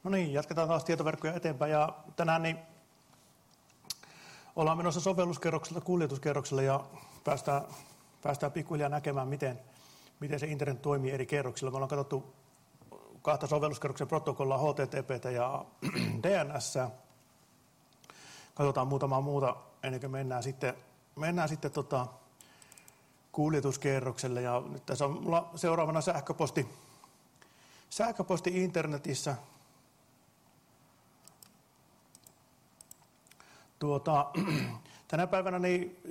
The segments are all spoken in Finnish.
No niin, jatketaan taas tietoverkkoja eteenpäin ja tänään niin ollaan menossa sovelluskerrokselta kuljetuskerrokselle ja päästään pikkuhiljaa näkemään, miten se internet toimii eri kerroksilla. Me ollaan katsottu kahta sovelluskerroksen protokollaa, HTTP:tä ja DNS. Katsotaan muutamaa muuta ennen kuin mennään sitten kuljetuskerrokselle. Ja nyt tässä on mulla seuraavana sähköposti internetissä. Tänä päivänä niin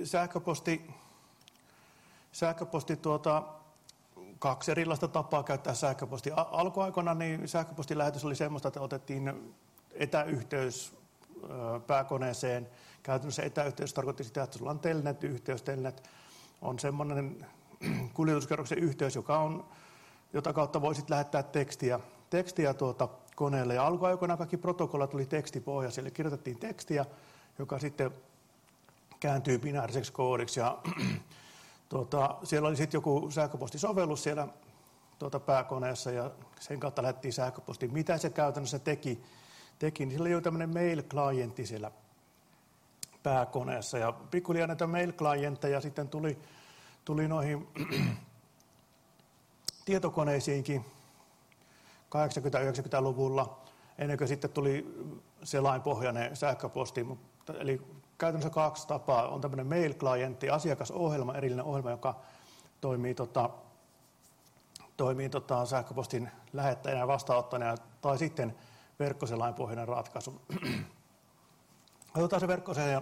sähköposti kaksi erilaista tapaa käyttää sähköpostia. Alkuaikoina niin sähköpostilähetys oli semmoista, että otettiin etäyhteys pääkoneeseen. Käytännössä etäyhteys tarkoitti sitä, että sulla on telnet-yhteys. Telnet on semmoinen kuljetuskerroksen yhteys, jota kautta voisit lähettää tekstiä koneelle. Ja alkuaikoina kaikki protokollat tuli tekstipohjaisia, eli kirjoitettiin tekstiä, joka sitten kääntyy binääriseksi koodiksi. Ja siellä oli sitten joku sähköpostisovellus siellä pääkoneessa ja sen kautta lähdettiin sähköpostiin. Mitä se käytännössä teki niin sillä oli jo tämmöinen mail-klientti siellä pääkoneessa. Ja pikkuhiljaa näitä mail-klientteja sitten tuli noihin tietokoneisiinkin 80-90-luvulla, ennen kuin sitten tuli selainpohjainen sähköposti. Eli käytännössä kaksi tapaa. On tämmöinen mail-klientti, asiakasohjelma, erillinen ohjelma, joka toimii sähköpostin lähettäjänä ja vastaanottajana, tai sitten verkkoselainpohjainen ratkaisu. Otetaan se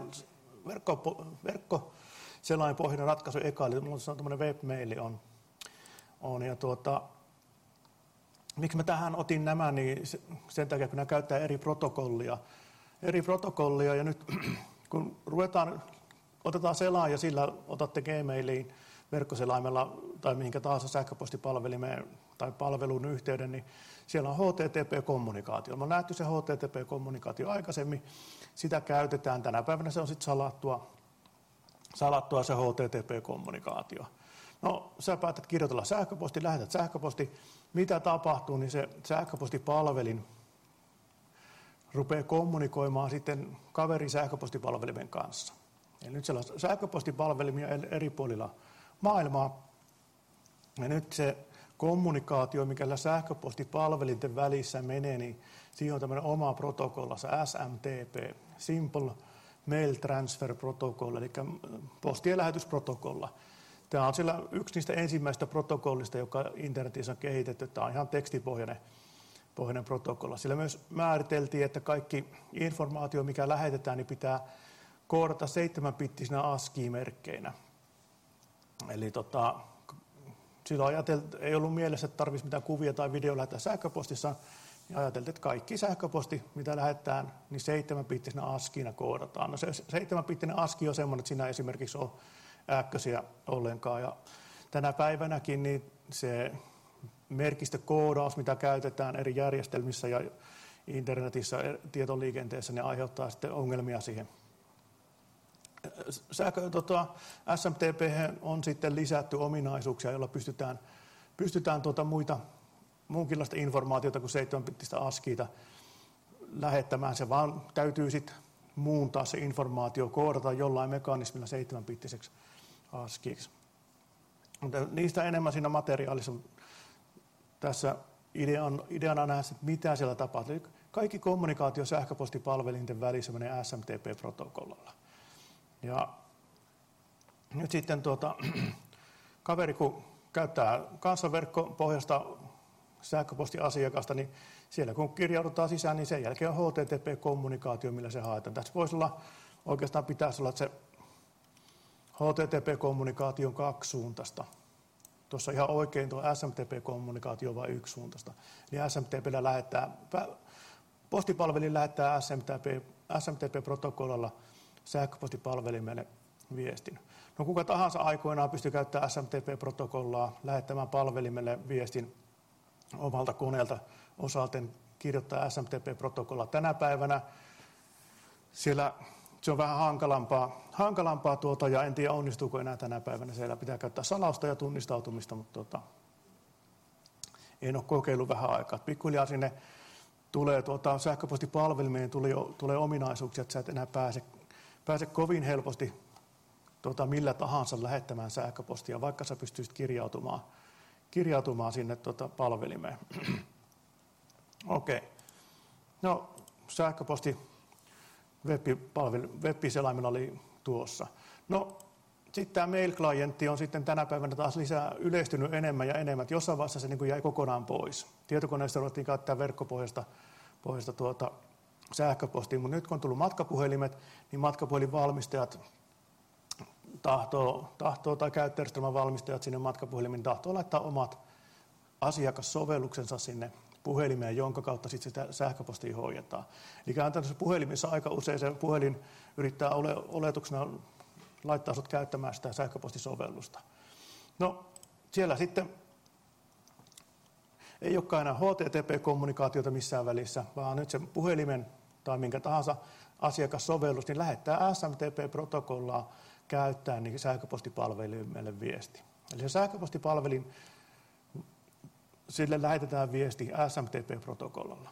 verkkoselainpohjainen ratkaisu eka, eli minulla on tämmöinen webmaili on. Ja miksi mä tähän otin nämä, niin sen takia, kun nämä käyttää eri protokollia ja nyt kun otetaan selaa ja sillä otatte Gmailiin verkkoselaimella tai mihinkä tahansa sähköpostipalvelimeen tai palvelun yhteyden, niin siellä on HTTP-kommunikaatio. Me on nähty se HTTP-kommunikaatio aikaisemmin, sitä käytetään. Tänä päivänä se on sitten salattua se HTTP-kommunikaatio. No, sä päätät kirjoitella sähköposti, lähetät sähköposti. Mitä tapahtuu, niin se sähköpostipalvelin rupeaa kommunikoimaan sitten kaverin sähköpostipalvelimen kanssa. Eli nyt siellä on sähköpostipalvelimia eri puolilla maailmaa. Ja nyt se kommunikaatio, mikä sähköpostipalvelinten välissä menee, niin siinä on tämmöinen oma protokolla, se SMTP, Simple Mail Transfer Protocol, eli postien lähetysprotokolla. Tämä on siellä yksi niistä ensimmäistä protokollista, joka internetissä on kehitetty. Tämä on ihan tekstipohjainen protokolla. Sillä myös määriteltiin, että kaikki informaatio, mikä lähetetään, niin pitää koodata 7-bittisinä ASCII-merkkeinä. Eli silloin ei ollut mielessä, että tarvitsisi mitään kuvia tai video lähettää sähköpostissa. Ja ajateltiin, että kaikki sähköposti, mitä lähetetään, niin 7-bittisinä ASCIIna koodataan. No se 7-bittinen ASCII on semmoinen, että siinä esimerkiksi on ääkkösiä ollenkaan. Ja tänä päivänäkin niin se merkistökoodaus, mitä käytetään eri järjestelmissä ja internetissä, tietoliikenteessä, ne aiheuttaa sitten ongelmia siihen. SMTP on sitten lisätty ominaisuuksia, joilla pystytään muunkinlaista informaatiota kuin 7-bittistä ASCIIta lähettämään. Se vaan täytyy sitten muuntaa se informaatio, koodata jollain mekanismilla 7-bittiseksi ASCIIksi. Mutta niistä enemmän siinä materiaalissa tässä ideana nähdä, että mitä siellä tapahtuu. Eli kaikki kommunikaatio sähköpostipalvelinten välissä menee SMTP-protokollalla. Ja nyt sitten kaveri, kun käyttää kansanverkkopohjaista sähköpostiasiakasta, niin siellä kun kirjaudutaan sisään, niin sen jälkeen on HTTP-kommunikaatio, millä se haetaan. Tässä pitäisi olla, että se HTTP-kommunikaatio on kaksisuuntaista. Tuossa ihan oikein tuo SMTP-kommunikaatio on vain yksisuuntaista. Eli postipalvelin lähettää SMTP-protokollalla sähköpostipalvelimelle viestin. No kuka tahansa aikoinaan pystyy käyttämään SMTP-protokollaa lähettämään palvelimelle viestin omalta koneelta osalten kirjoittaa SMTP-protokollaa. Tänä päivänä siellä se on vähän hankalampaa ja en tiedä onnistuuko enää tänä päivänä. Siellä pitää käyttää salausta ja tunnistautumista, mutta en ole kokeillut vähän aikaa. Pikkuhiljaa sinne sähköpostipalvelimeen tulee ominaisuuksia, että sä et enää pääse kovin helposti millä tahansa lähettämään sähköpostia, vaikka sä pystyisit kirjautumaan sinne palvelimeen. Okei. No, sähköposti web-selaimella oli tuossa. No, sitten tämä mail-klientti on sitten tänä päivänä taas lisää yleistynyt enemmän ja enemmän. Jossain vaiheessa se niin kuin jäi kokonaan pois. Tietokoneesta ruvettiin käyttää verkkopohjaista sähköpostia, mutta nyt kun on tullut matkapuhelimet, niin matkapuhelinvalmistajat tahtoo tai käyttöjärjestelmän valmistajat sinne matkapuhelimin tahtoo laittaa omat asiakassovelluksensa sinne puhelimeen, jonka kautta sitten sitä sähköpostia hoidetaan. Eli käytännössä puhelimissa aika usein se puhelin yrittää oletuksena laittaa sinut käyttämään sitä sähköpostisovellusta. No, siellä sitten ei olekaan enää HTTP-kommunikaatiota missään välissä, vaan nyt se puhelimen tai minkä tahansa asiakassovellus niin lähettää SMTP-protokollaa käyttäen niin sähköpostipalvelimelle viesti. Eli se sähköpostipalvelin, sille lähetetään viesti SMTP-protokollalla.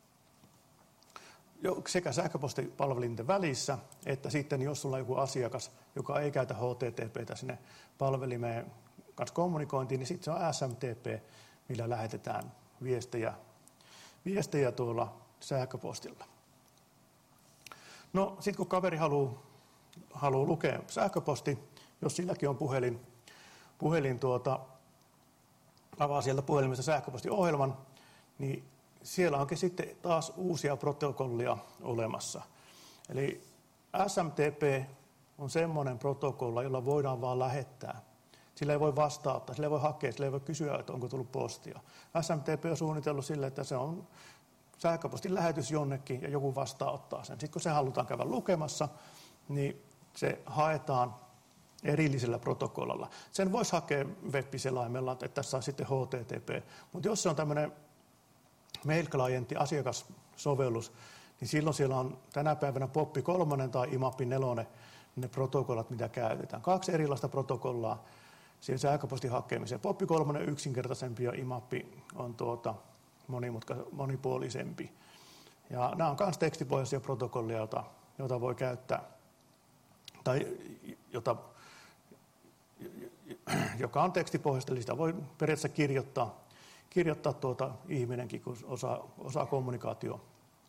Sekä sähköpostipalvelinten välissä, että sitten jos sulla on joku asiakas, joka ei käytä HTTPtä sinne palvelimeen kanssa kommunikointiin, niin sitten se on SMTP, millä lähetetään viestejä tuolla sähköpostilla. No sitten kun kaveri haluaa lukea sähköposti, jos silläkin on puhelin avaa sieltä puhelimesta sähköpostiohjelman, niin siellä onkin sitten taas uusia protokollia olemassa. Eli SMTP on semmoinen protokolla, jolla voidaan vaan lähettää. Sillä ei voi vastaanottaa, sillä ei voi hakea, sillä ei voi kysyä, että onko tullut postia. SMTP on suunnitellut sille, että se on sähköpostin lähetys jonnekin ja joku vastaanottaa sen. Sitten kun se halutaan käydä lukemassa, niin se haetaan erillisellä protokollalla. Sen voisi hakea web-selaimella, että tässä on sitten HTTP. Mutta jos se on tämmöinen mail-klientti, asiakassovellus, niin silloin siellä on tänä päivänä POP 3 tai IMAP 4 ne protokollat, mitä käytetään. 2 erilaista protokollaa siihen sähköpostin hakemiseen. POP 3 yksinkertaisempi ja IMAP on monipuolisempi. Ja nämä on myös tekstipohjaisia protokollia, joita voi käyttää, tai joka on tekstipohjaista, eli sitä voi periaatteessa kirjoittaa ihminenkin, kun osaa kommunikaatio.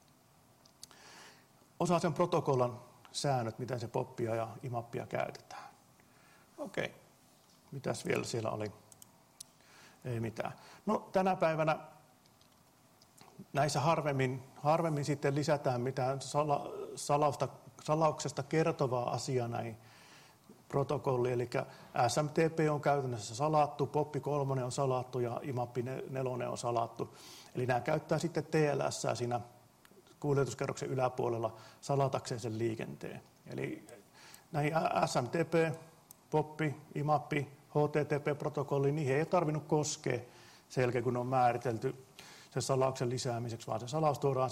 Osaa sen protokollan säännöt, miten se poppia ja imappia käytetään. Okei, mitäs vielä siellä oli? Ei mitään. No tänä päivänä näissä harvemmin sitten lisätään mitään salauksesta kertovaa asiaa näihin protokolliin, eli SMTP on käytännössä salattu, POP 3 on salattu ja IMAP 4 on salattu. Eli nämä käyttää sitten TLS siinä kuljetuskerroksen yläpuolella salatakseen sen liikenteen. Eli näihin SMTP, POP, IMAP, HTTP-protokolliin, niihin ei ole tarvinnut koskea sen jälkeen, kun ne on määritelty sen salauksen lisäämiseksi, vaan se salaus tuodaan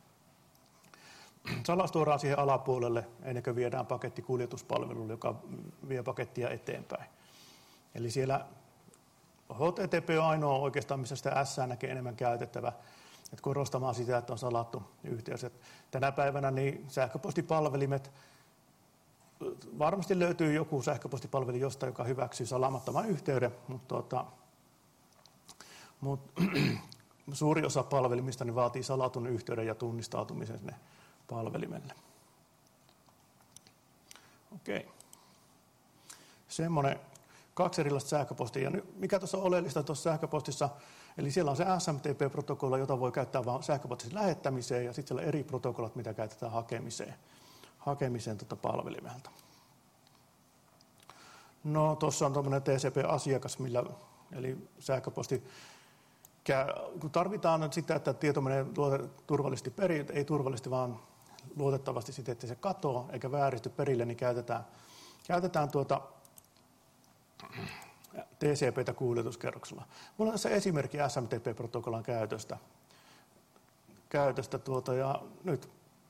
siihen alapuolelle ennen kuin viedään paketti kuljetuspalvelulle, joka vie pakettia eteenpäin. Eli siellä HTTP on ainoa oikeastaan, missä sitä S näkee enemmän käytettävä, että korostamaan sitä, että on salattu yhteys. Että tänä päivänä niin sähköpostipalvelimet, varmasti löytyy joku sähköpostipalveli jostain, joka hyväksyy salaamattoman yhteyden, mutta suuri osa palvelimista niin vaatii salatun yhteyden ja tunnistautumisen sinne palvelimelle. Okei. Semmoinen 2 erilaista sähköpostia. Ja nyt, mikä tuossa on oleellista tuossa sähköpostissa, eli siellä on se SMTP-protokolla, jota voi käyttää vain sähköpostin lähettämiseen, ja sitten siellä on eri protokollat, mitä käytetään hakemiseen palvelimelta. No tuossa on tuommoinen TCP-asiakas, eli sähköposti, kun tarvitaan nyt sitä, että tieto menee turvallisesti perille, ei turvallisesti, vaan luotettavasti sitten, että se katoaa eikä vääristy perille, niin käytetään TCP:tä kuljetuskerroksella. Minulla on tässä esimerkki SMTP-protokollan käytöstä ja nyt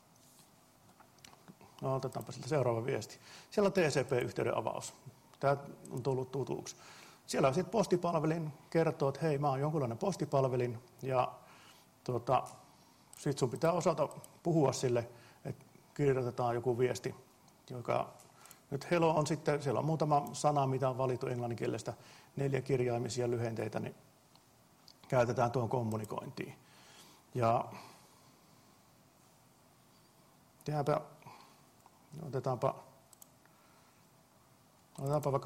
otetaanpa siltä seuraava viesti. Siellä on TCP-yhteyden avaus. Tämä on tullut tutuksi. Siellä on sitten postipalvelin, kertoo, että hei, mä oon jonkunlainen postipalvelin ja Sitten sun pitää osata puhua sille, että kirjoitetaan joku viesti, joka nyt hello on sitten, siellä on muutama sana, mitä on valittu englanninkielestä, 4 kirjaimisia lyhenteitä, niin käytetään tuon kommunikointiin. Ja otetaanpa vaikka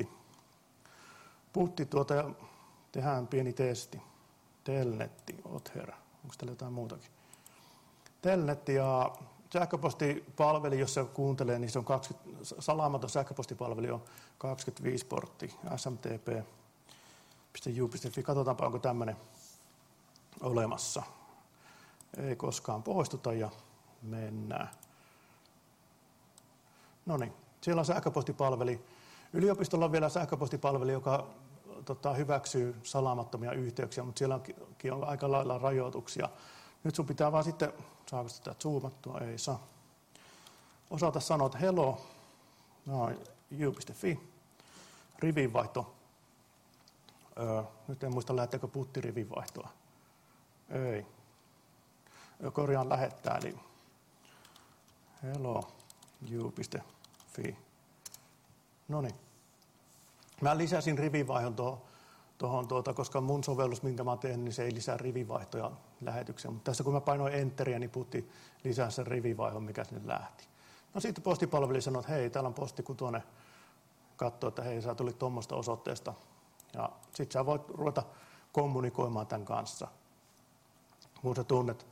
putti ja tehdään pieni testi. Telnetti, Other. Onko täällä jotain muutakin? Telnetti ja sähköpostipalveli, jos se kuuntelee, niin se on salaamaton sähköpostipalveli on 25 portti, smtp.ju.fi. Katsotaanpa, onko tämmöinen olemassa. Ei koskaan poistuta ja mennään. No niin, siellä on sähköpostipalveli. Yliopistolla on vielä sähköpostipalveli, joka hyväksyy salaamattomia yhteyksiä, mutta sielläkin on aika lailla rajoituksia. Nyt sun pitää vaan sitten, saako sitä zoomattua? Ei saa. Osata sanoa, että hello, you.fi, rivinvaihto. Nyt en muista, lähteekö putti rivinvaihtoa. Ei. Korjaan lähettää, eli hello, you.fi. No niin. Mä lisäsin rivivaihdon tuohon, koska mun sovellus, minkä mä teen, niin se ei lisää rivivaihtoja lähetykseen. Mutta tässä kun mä painoin enteriä, niin putti lisää sen rivivaihdon, mikä sinne lähti. No sitten postipalveli sanoi, että hei, täällä on posti, kun tuonne katsoo, että hei, sä tulit tuommoista osoitteesta. Ja sitten sä voit ruveta kommunikoimaan tämän kanssa. Kun sä tunnet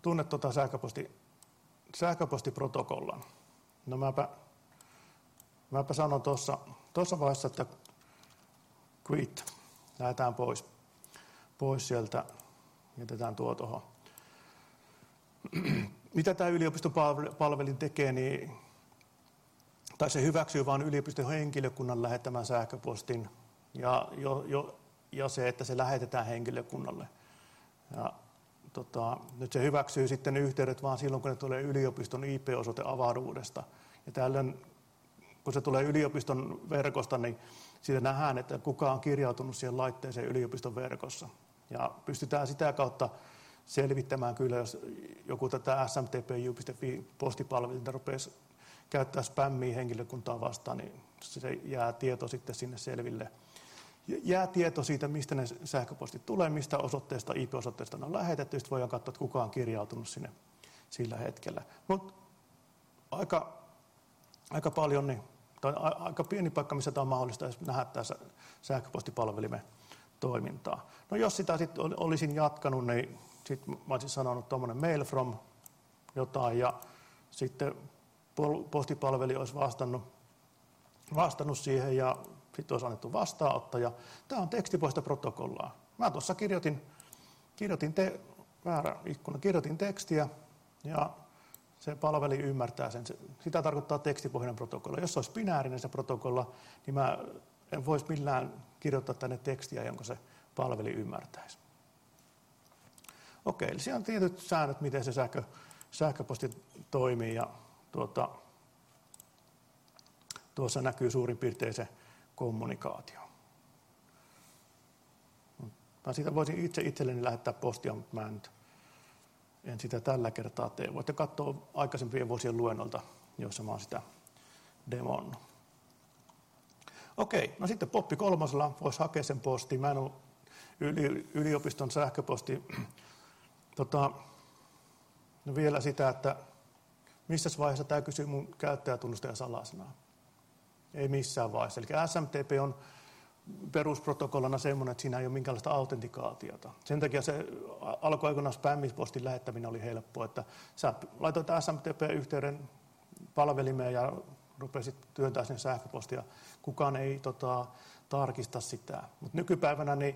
sähköpostiprotokollan. No mäpä sanon tuossa vaiheessa, että quit. Lähdetään pois sieltä. Jätetään tuo tuohon. Mitä tämä yliopiston palvelin tekee, niin, tai se hyväksyy vain yliopiston henkilökunnan lähettämän sähköpostin ja se, että se lähetetään henkilökunnalle. Ja, nyt se hyväksyy sitten yhteydet vaan silloin, kun ne tulee yliopiston IP-osoiteavaruudesta. Ja tällöin, kun se tulee yliopiston verkosta, niin siitä nähdään, että kuka on kirjautunut siihen laitteeseen yliopiston verkossa. Ja pystytään sitä kautta selvittämään kyllä, jos joku tätä smtp.ju.fi-postipalvelinta rupeaisi käyttää spämmiä henkilökuntaa vastaan, niin se jää tieto sitten sinne selville. Jää tieto siitä, mistä ne sähköpostit tulee, mistä osoitteesta, IP-osoitteesta ne on lähetetty, sitten voidaan katsoa, että kuka on kirjautunut sinne sillä hetkellä. Mutta aika paljon, tai aika pieni paikka, missä tämä on mahdollista nähdä tämä sähköpostipalvelimen toimintaa. No jos sitä sitten olisin jatkanut, niin sitten mä olisin sanonut tuommoinen mail from jotain, ja sitten postipalveli olisi vastannut siihen, ja sitten olisi annettu vastaanottaja. Tämä on tekstipoistoprotokollaa. Mä tuossa kirjoitin tekstiä, ja se palveli ymmärtää sen. Sitä tarkoittaa tekstipohjainen protokolla. Jos se olisi binäärinen se protokolla, niin mä en voisi millään kirjoittaa tänne tekstiä, jonka se palveli ymmärtäisi. Okei, eli siellä on tietyt säännöt, miten se sähköposti toimii, ja tuossa näkyy suurin piirtein se kommunikaatio. Mä siitä voisin itselleni lähettää postia, mutta mä en sitä tällä kertaa tee. Voitte katsoa aikaisempien vuosien luennolta, joissa mä oon sitä demonnut. Okei, no sitten Poppi 3 voisi hakea sen postin. Mä en ole yliopiston sähköposti. No vielä sitä, että missä vaiheessa tämä kysyy mun käyttäjätunnusta ja salasanaa. Ei missään vaiheessa. Eli SMTP on perusprotokollana semmoinen, että siinä ei ole minkäänlaista autentikaatiota. Sen takia se alkuaikoinaan spämmipostin lähettäminen oli helppoa, että sä laitoit SMTP-yhteyden palvelimeen ja rupesit työntää sen sähköpostia. Kukaan ei tarkista sitä. Mutta nykypäivänä niin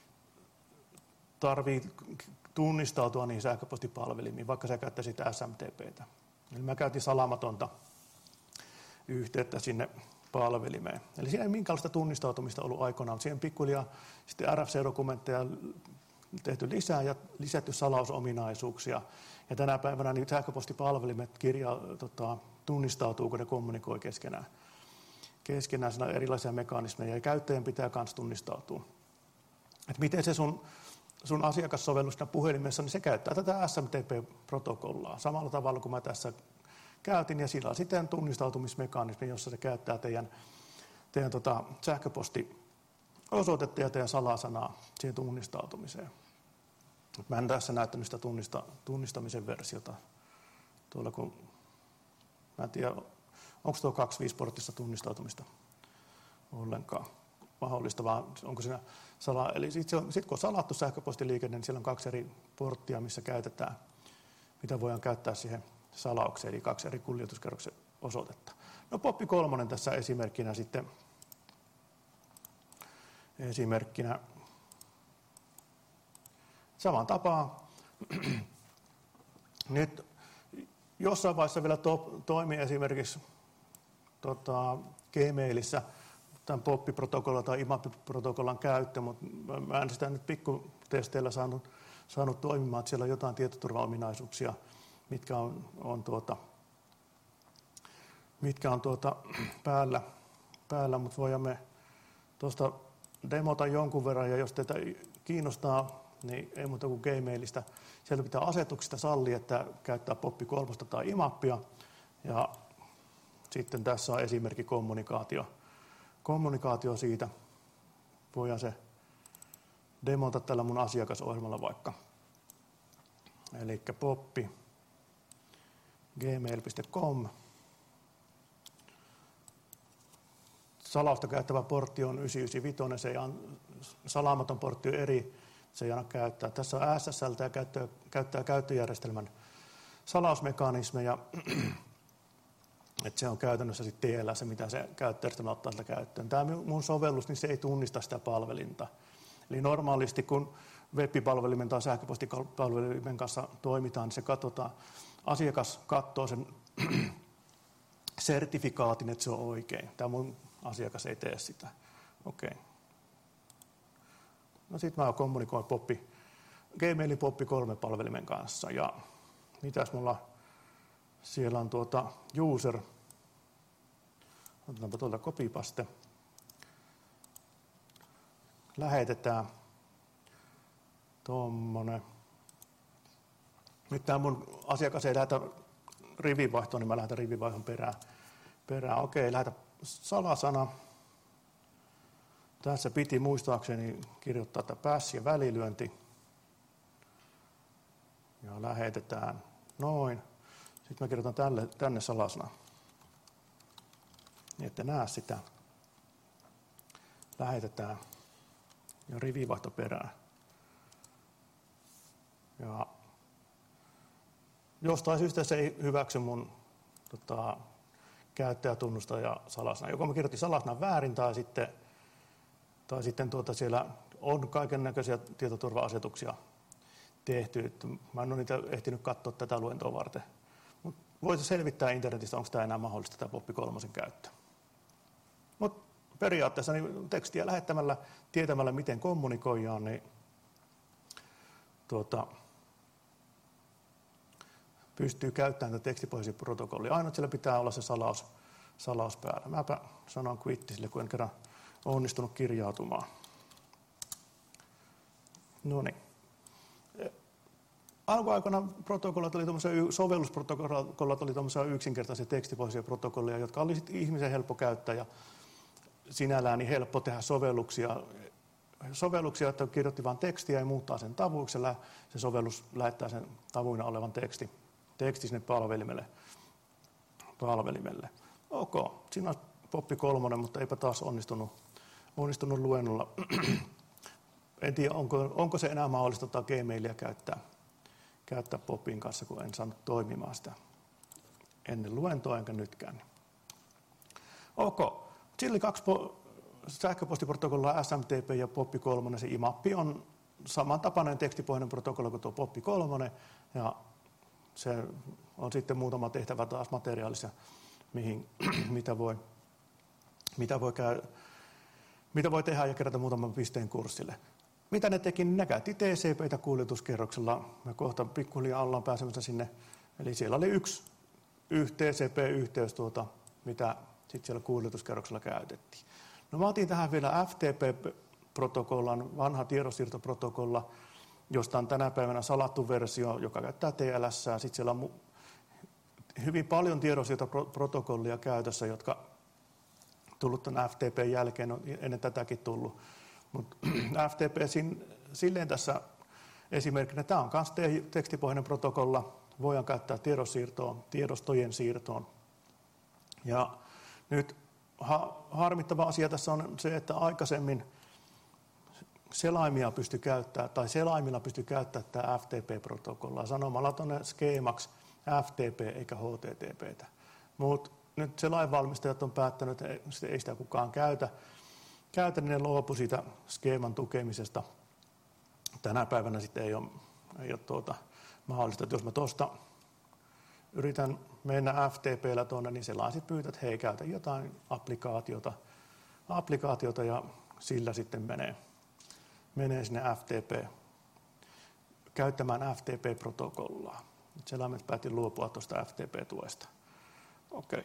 tarvii tunnistautua niihin sähköpostipalvelimiin, vaikka sä käyttäisit SMTPtä. Eli mä käytin salaamatonta yhteyttä sinne palvelimeen. Eli siinä ei minkäänlaista tunnistautumista ollut aikoinaan, mutta siihen pikkuhiljaa sitten RFC-dokumentteja tehty lisää ja lisätty salausominaisuuksia. Ja tänä päivänä niin sähköpostipalvelimet tunnistautuu, kun ne kommunikoi keskenään. Keskenään siinä on erilaisia mekanismeja ja käyttäjän pitää myös tunnistautua. Et miten se sun sun asiakassovellusta puhelimessa, niin se käyttää tätä SMTP-protokollaa samalla tavalla kuin mä tässä käytin, ja sillä on sitten tunnistautumismekanismi, jossa se käyttää teidän sähköpostiosoitetta ja teidän salasanaa siihen tunnistautumiseen. Mä en tässä näyttänyt sitä tunnistamisen versiota. Tuolla kun, mä en tiedä, onko tuo 25-porttista tunnistautumista ollenkaan mahdollista, vaan onko siinä eli sitten kun on salattu sähköpostiliikenne, niin siellä on 2 eri porttia, missä käytetään, mitä voidaan käyttää siihen salaukseen, eli 2 eri kuljetuskerroksen osoitetta. No POP 3 tässä esimerkkinä sitten, saman tapaan. Nyt jossain vaiheessa vielä toimii esimerkiksi Gmailissa tämän POP-protokollan tai IMAP-protokollan käyttö, mutta mä en sitä nyt pikkutesteillä saanut toimimaan, että siellä on jotain tietoturvaominaisuuksia, mitkä on päällä, mutta voidaan me tuosta demota jonkun verran, ja jos teitä kiinnostaa, niin ei muuta kuin Gmailista. Sieltä pitää asetuksista sallia, että käyttää POP 3 tai IMAPia, ja sitten tässä on esimerkki kommunikaatio siitä. Voidaan se demota tällä mun asiakasohjelmalla vaikka. Eli poppi gmail.com. Salausta käyttävä portti on 995, se ei salaamaton portti on eri, se ei aina käyttää. Tässä on SSL ja käyttää käyttöjärjestelmän salausmekanismeja. Että se on käytännössä sitten TLS, mitä se käyttöjärjestelmä ottaa sitä käyttöön. Tämä mun sovellus, niin se ei tunnista sitä palvelinta. Eli normaalisti, kun web-palvelimen tai sähköpostipalvelimen kanssa toimitaan, niin se katsotaan, asiakas katsoo sen sertifikaatin, että se on oikein. Tämä mun asiakas ei tee sitä. Okei. No sitten mä kommunikoin Gmailin POP 3 palvelimen kanssa. Ja mitäs mulla siellä on user. Otetaanpa tuolta copypaste. Lähetetään tuommoinen. Nyt tämä mun asiakas ei lähetä rivivaihtoa, niin mä lähetän rivivaihdon perään. Okei, lähetä salasana. Tässä piti muistaakseni kirjoittaa tämä pass ja välilyönti. Ja lähetetään noin. Sitten mä kirjoitan tänne salasana. Niin ette näe sitä. Lähetetään ja rivivaihto perään. Ja jostain syystä se ei hyväksy mun käyttäjätunnusta ja salasana. Joko mä kirjoitin salasanan väärin tai sitten siellä on kaikennäköisiä tietoturva-asetuksia tehty. Mä en ole niitä ehtinyt katsoa tätä luentoa varten. Mutta voisi selvittää internetistä, onko tämä enää mahdollista, tämä POP 3 käyttö. Mutta periaatteessa niin tekstiä lähettämällä, tietämällä miten kommunikoidaan, niin pystyy käyttämään tätä tekstipohjaisia protokollia. Ainoa, siellä pitää olla se salaus päällä. Mäpä sanon quitti sille, kun en kerran onnistunut kirjautumaan. No niin. Alkuaikoina sovellusprotokollat oli tuommoisia yksinkertaisia tekstipohjaisia protokollia, jotka oli sitten ihmisen helppo käyttää ja sinällään niin helppo tehdä sovelluksia, että kirjoitti vain tekstiä ja muuttaa sen tavuuksella. Se sovellus lähettää sen tavuina olevan teksti sinne palvelimelle. Ok, siinä on POP 3, mutta eipä taas onnistunut luennolla. En tiedä, onko se enää mahdollista Gmailia käyttää POPin kanssa, kun en saanut toimimaan sitä ennen luentoa enkä nytkään. Ok, Chili 2 sähköpostiprotokolla SMTP ja POP 3, se IMAP on samantapainen tekstipohjainen protokolla kuin tuo POP 3, ja se on sitten muutama tehtävä taas materiaalissa, mitä voi tehdä ja kerätä muutaman pisteen kurssille. Mitä ne teki, niin ne käytti TCP:tä kuljetuskerroksella. Me kohta pikkuhiljaa ollaan pääsemässä sinne. Eli siellä oli yksi TCP-yhteys, mitä sitten siellä kuljetuskerroksella käytettiin. No mä otin tähän vielä FTP-protokollan, vanha tiedonsiirtoprotokolla, josta on tänä päivänä salattu versio, joka käyttää TLS. Sitten siellä on hyvin paljon tiedonsiirtoprotokollia käytössä, jotka tullut tämän FTP jälkeen, on ennen tätäkin tullut. Mutta FTP silleen tässä esimerkkinä, tämä on myös tekstipohjainen protokolla, voidaan käyttää tiedonsiirtoon, tiedostojen siirtoon. Ja nyt harmittava asia tässä on se, että aikaisemmin selaimilla pystyi käyttämään tämä FTP-protokollaa sanomalla tuonne skeemaksi FTP eikä HTTPtä. Mutta nyt selainvalmistajat on päättänyt, että ei sitä kukaan käytä, niin ne luopui siitä skeeman tukemisesta. Tänä päivänä sitten ei ole mahdollista, että jos mä tuosta yritän mennä FTP:llä tuonne, niin selaisit pyytää, että hei, käytä jotain applikaatiota ja sillä sitten menee sinne käyttämään FTP-protokollaa. Selaimet päätti luopua tuosta FTP-tuesta. Okei.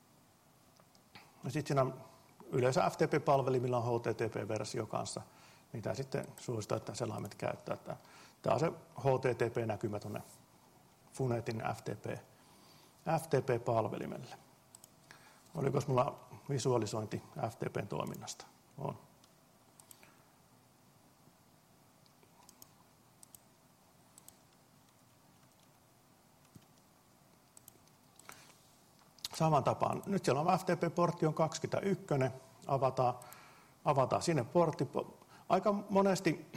Ja sitten siinä yleensä FTP-palvelimilla on HTTP-versio kanssa, mitä sitten suositaan, että selaimet käyttää. Tämä on se HTTP-näkymä tuonne Funetin FTP-palvelimelle. Oliko mulla visualisointi FTPn toiminnasta? On. Saman tapaan. Nyt siellä on FTP-portti on 21, avataan sinne portti. Aika monesti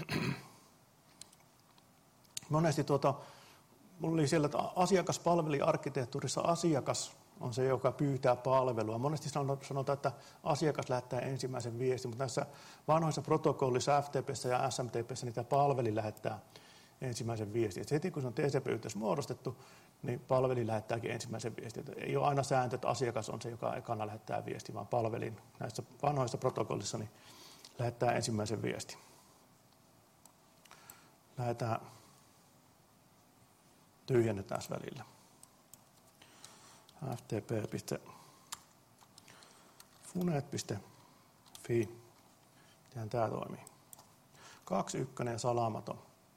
mulla oli siellä, että asiakaspalveliarkkitehtuurissa asiakas on se, joka pyytää palvelua. Monesti sanotaan, että asiakas lähettää ensimmäisen viestin, mutta näissä vanhoissa protokollissa FTP:ssä ja SMTP:ssä niitä palveli lähettää ensimmäisen viestin. Et heti kun se on TCP-yhteys muodostettu, niin palveli lähettääkin ensimmäisen viestin. Ei ole aina sääntö, että asiakas on se, joka ekana lähettää viestin, vaan palvelin näissä vanhoissa protokollissa niin lähettää ensimmäisen viestin. Tyhjennetään välillä. ftp.funet.fi. Miten tämä toimii? 21 ja salaamaton.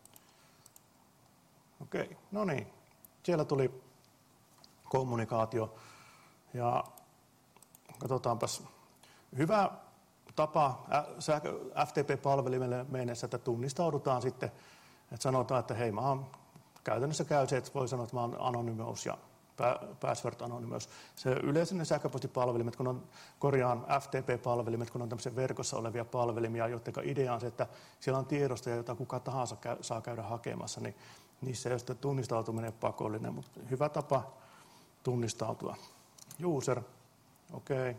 Okei, no niin. Siellä tuli kommunikaatio ja katsotaanpas. Hyvä tapa FTP-palvelimelle mennessä, että tunnistaudutaan sitten, että sanotaan, että hei, käytännössä käy se, että voi sanoa, että mä oon anonymous ja password anonymous. Se yleensä ne sähköpostipalvelimet, FTP-palvelimet, kun on tämmöisiä verkossa olevia palvelimia, joiden idea on se, että siellä on tiedostoja, jota kuka tahansa saa käydä hakemassa, niin niissä ei ole sitten tunnistautuminen pakollinen, mutta hyvä tapa tunnistautua. User, okei.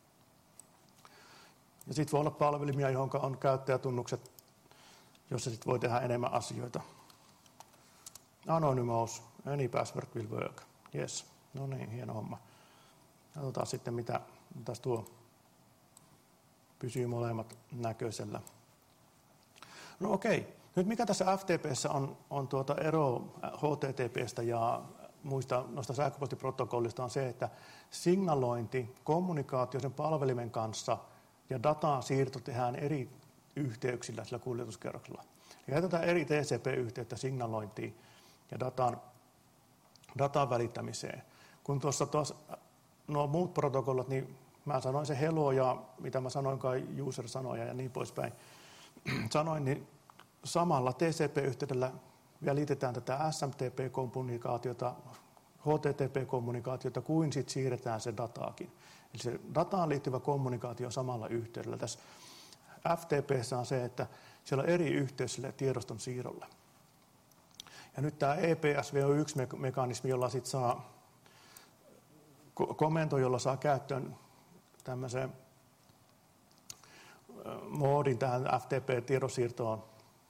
Ja sitten voi olla palvelimia, johon on käyttäjätunnukset, jossa sitten voi tehdä enemmän asioita. Anonymous, any password will work. Yes, no niin, hieno homma. Katsotaan sitten, mitä tässä tuo pysyy molemmat näköisellä. No okei, nyt mikä tässä FTP:ssä on ero HTTP:stä ja muista noista sähköpostiprotokollista on se, että signalointi, kommunikaatio sen palvelimen kanssa ja datan siirto tehdään eri yhteyksillä sillä kuljetuskerroksella. Eli käytetään eri TCP-yhteyttä signalointiin ja datan välittämiseen. Kun tuossa nuo muut protokollat, niin mä sanoin se hello ja mitä mä sanoin kai user sanoja ja niin poispäin. Sanoin, niin samalla TCP-yhteydellä välitetään tätä SMTP-kommunikaatiota, HTTP-kommunikaatiota, kuin sitten siirretään se dataakin. Eli se dataan liittyvä kommunikaatio samalla yhteydellä. Tässä FTP:ssä on se, että siellä on eri yhteys sille tiedoston siirrolle. Ja nyt tämä EPSV on yksi mekanismi, jolla sitten saa komento, jolla saa käyttöön tämmöisen moodin tähän FTP-tiedonsiirtoon,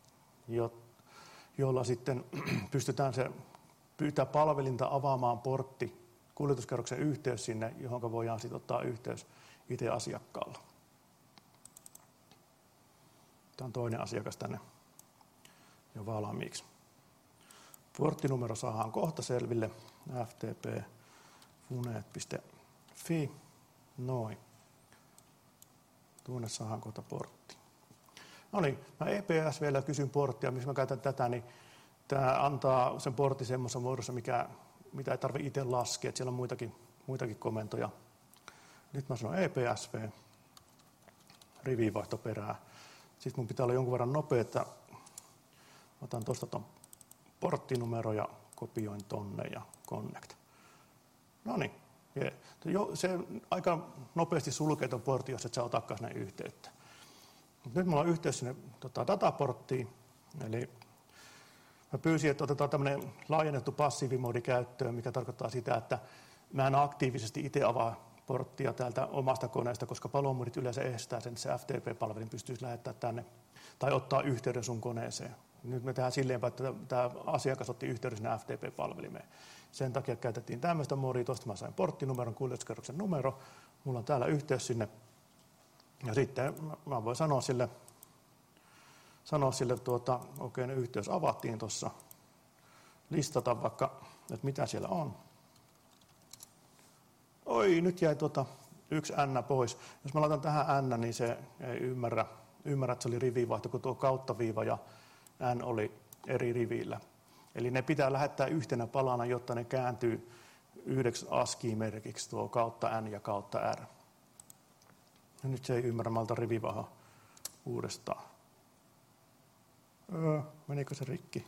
jolla sitten pystytään pyytää palvelinta avaamaan portti, kuljetuskerroksen yhteys sinne, johon voidaan sitten ottaa yhteys itse asiakkaalla. Tämä on toinen asiakas tänne jo valmiiksi. Porttinumero saadaan kohta selville. ftp.funet.fi. Noin. Tuonne saadaan kohta portti. No niin, mä EPS vielä kysyn porttia, missä mä käytän tätä, niin tämä antaa sen portin semmoisessa muodossa, mitä ei tarvitse itse laskea, että siellä on muitakin komentoja. Nyt mä sanon EPSV, rivivaihto perää. Sitten mun pitää olla jonkun verran nopea, että otan tuosta ton porttinumero ja kopioin tonne ja connect. No niin, se aika nopeasti sulkee ton portin, jos et sä otakaan sinne yhteyttä. Nyt mulla on yhteys sinne dataporttiin, eli mä pyysin, että otetaan tämmöinen laajennettu passiivimoodi käyttöön, mikä tarkoittaa sitä, että mä en aktiivisesti itse avaa porttia täältä omasta koneesta, koska palomuurit yleensä estää sen, että se FTP-palvelin pystyisi lähettämään tänne tai ottaa yhteyden sun koneeseen. Nyt me tehdään silleen, että tämä asiakas otti yhteyden sinne FTP-palvelimeen. Sen takia käytettiin tämmöistä moodia, tuosta mä sain porttinumeron, kuljetuskerroksen numero, mulla on täällä yhteys sinne. Ja sitten mä voin sanoa sille okei, ne yhteys avattiin tuossa, listata vaikka, että mitä siellä on. Oi, nyt jäi yksi N pois. Jos mä laitan tähän N, niin se ei ymmärrä, että se oli rivivaihto, kun tuo kauttaviiva ja N oli eri rivillä. Eli ne pitää lähettää yhtenä palana, jotta ne kääntyy yhdeksi ASCII-merkiksi, tuo kautta N ja kautta R. Ja nyt se ei ymmärrä, mä otan rivivaihdon uudestaan. Menikö se rikki?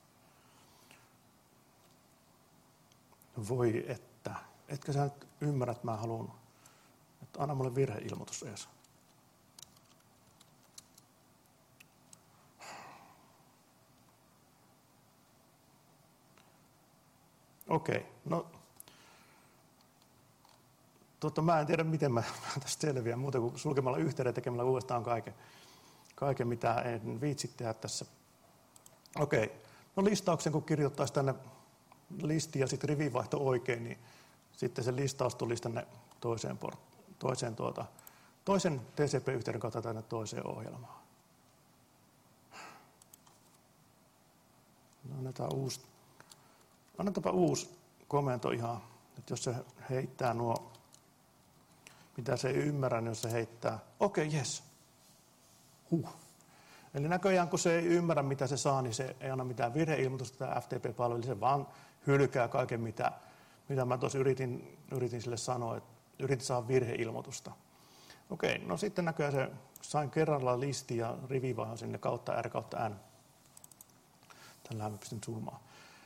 Voi että. Etkö sä nyt ymmärrä, että mä haluan, että anna mulle virheilmoitus edes. Okei, no mä en tiedä, miten mä tästä selviän muuta kuin sulkemalla yhteyden tekemällä uudestaan kaiken, mitä en viitsi tehdä tässä. Okei, no listauksen kun kirjoittaisi tänne listiin ja sitten rivivaihto oikein, niin sitten se listaus tulisi tänne toisen TCP-yhteyden kautta tänne toiseen ohjelmaan. Annetaanpa uusi komento ihan, että jos se heittää nuo, mitä se ei ymmärrä, niin jos se heittää, okei, jes. Eli näköjään, kun se ei ymmärrä, mitä se saa, niin se ei anna mitään virheilmoitusta tämä FTP-palvelu, se vaan hylkää kaiken, mitä mä tuossa yritin sille sanoa, että yritin saada virheilmoitusta. Okei, no sitten näköjään se sain kerralla listi ja rivivaihdon sinne kautta R kautta N. Tällähän mä pystyn zoomaan.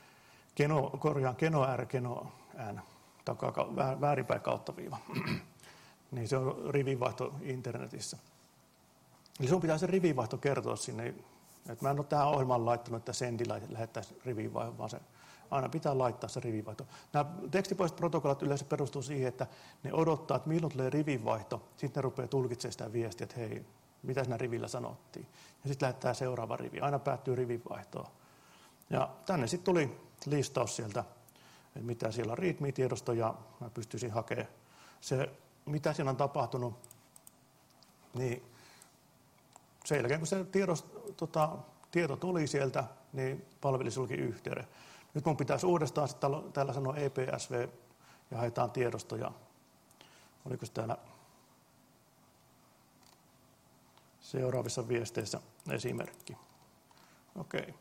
Keno R, keno N, väärinpäin kautta viiva. Niin se on rivivaihto internetissä. Eli sun pitää se rivivaihto kertoa sinne, että mä en ole tähän ohjelmaan laittanut, että sendillä lähettäisiin rivivaihdon, vaan se aina pitää laittaa se rivivaihto. Nämä tekstipohjaiset protokollat yleensä perustuu siihen, että ne odottaa, että milloin tulee rivivaihto, sitten ne rupeaa tulkitsemaan sitä viestiä, että hei, mitä siinä rivillä sanottiin. Ja sitten lähettää seuraava rivi, aina päättyy rivivaihtoon. Ja tänne sitten tuli listaus sieltä, että mitä siellä on readme-tiedosto, ja mä pystyisin hakemaan se, mitä siinä on tapahtunut, niin sen jälkeen, kun se tieto tuli sieltä, niin palveli sulki yhteyden. Nyt mun pitäisi uudestaan täällä sanoa EPSV ja haetaan tiedostoja. Oliko täällä seuraavissa viesteissä esimerkki? Okei.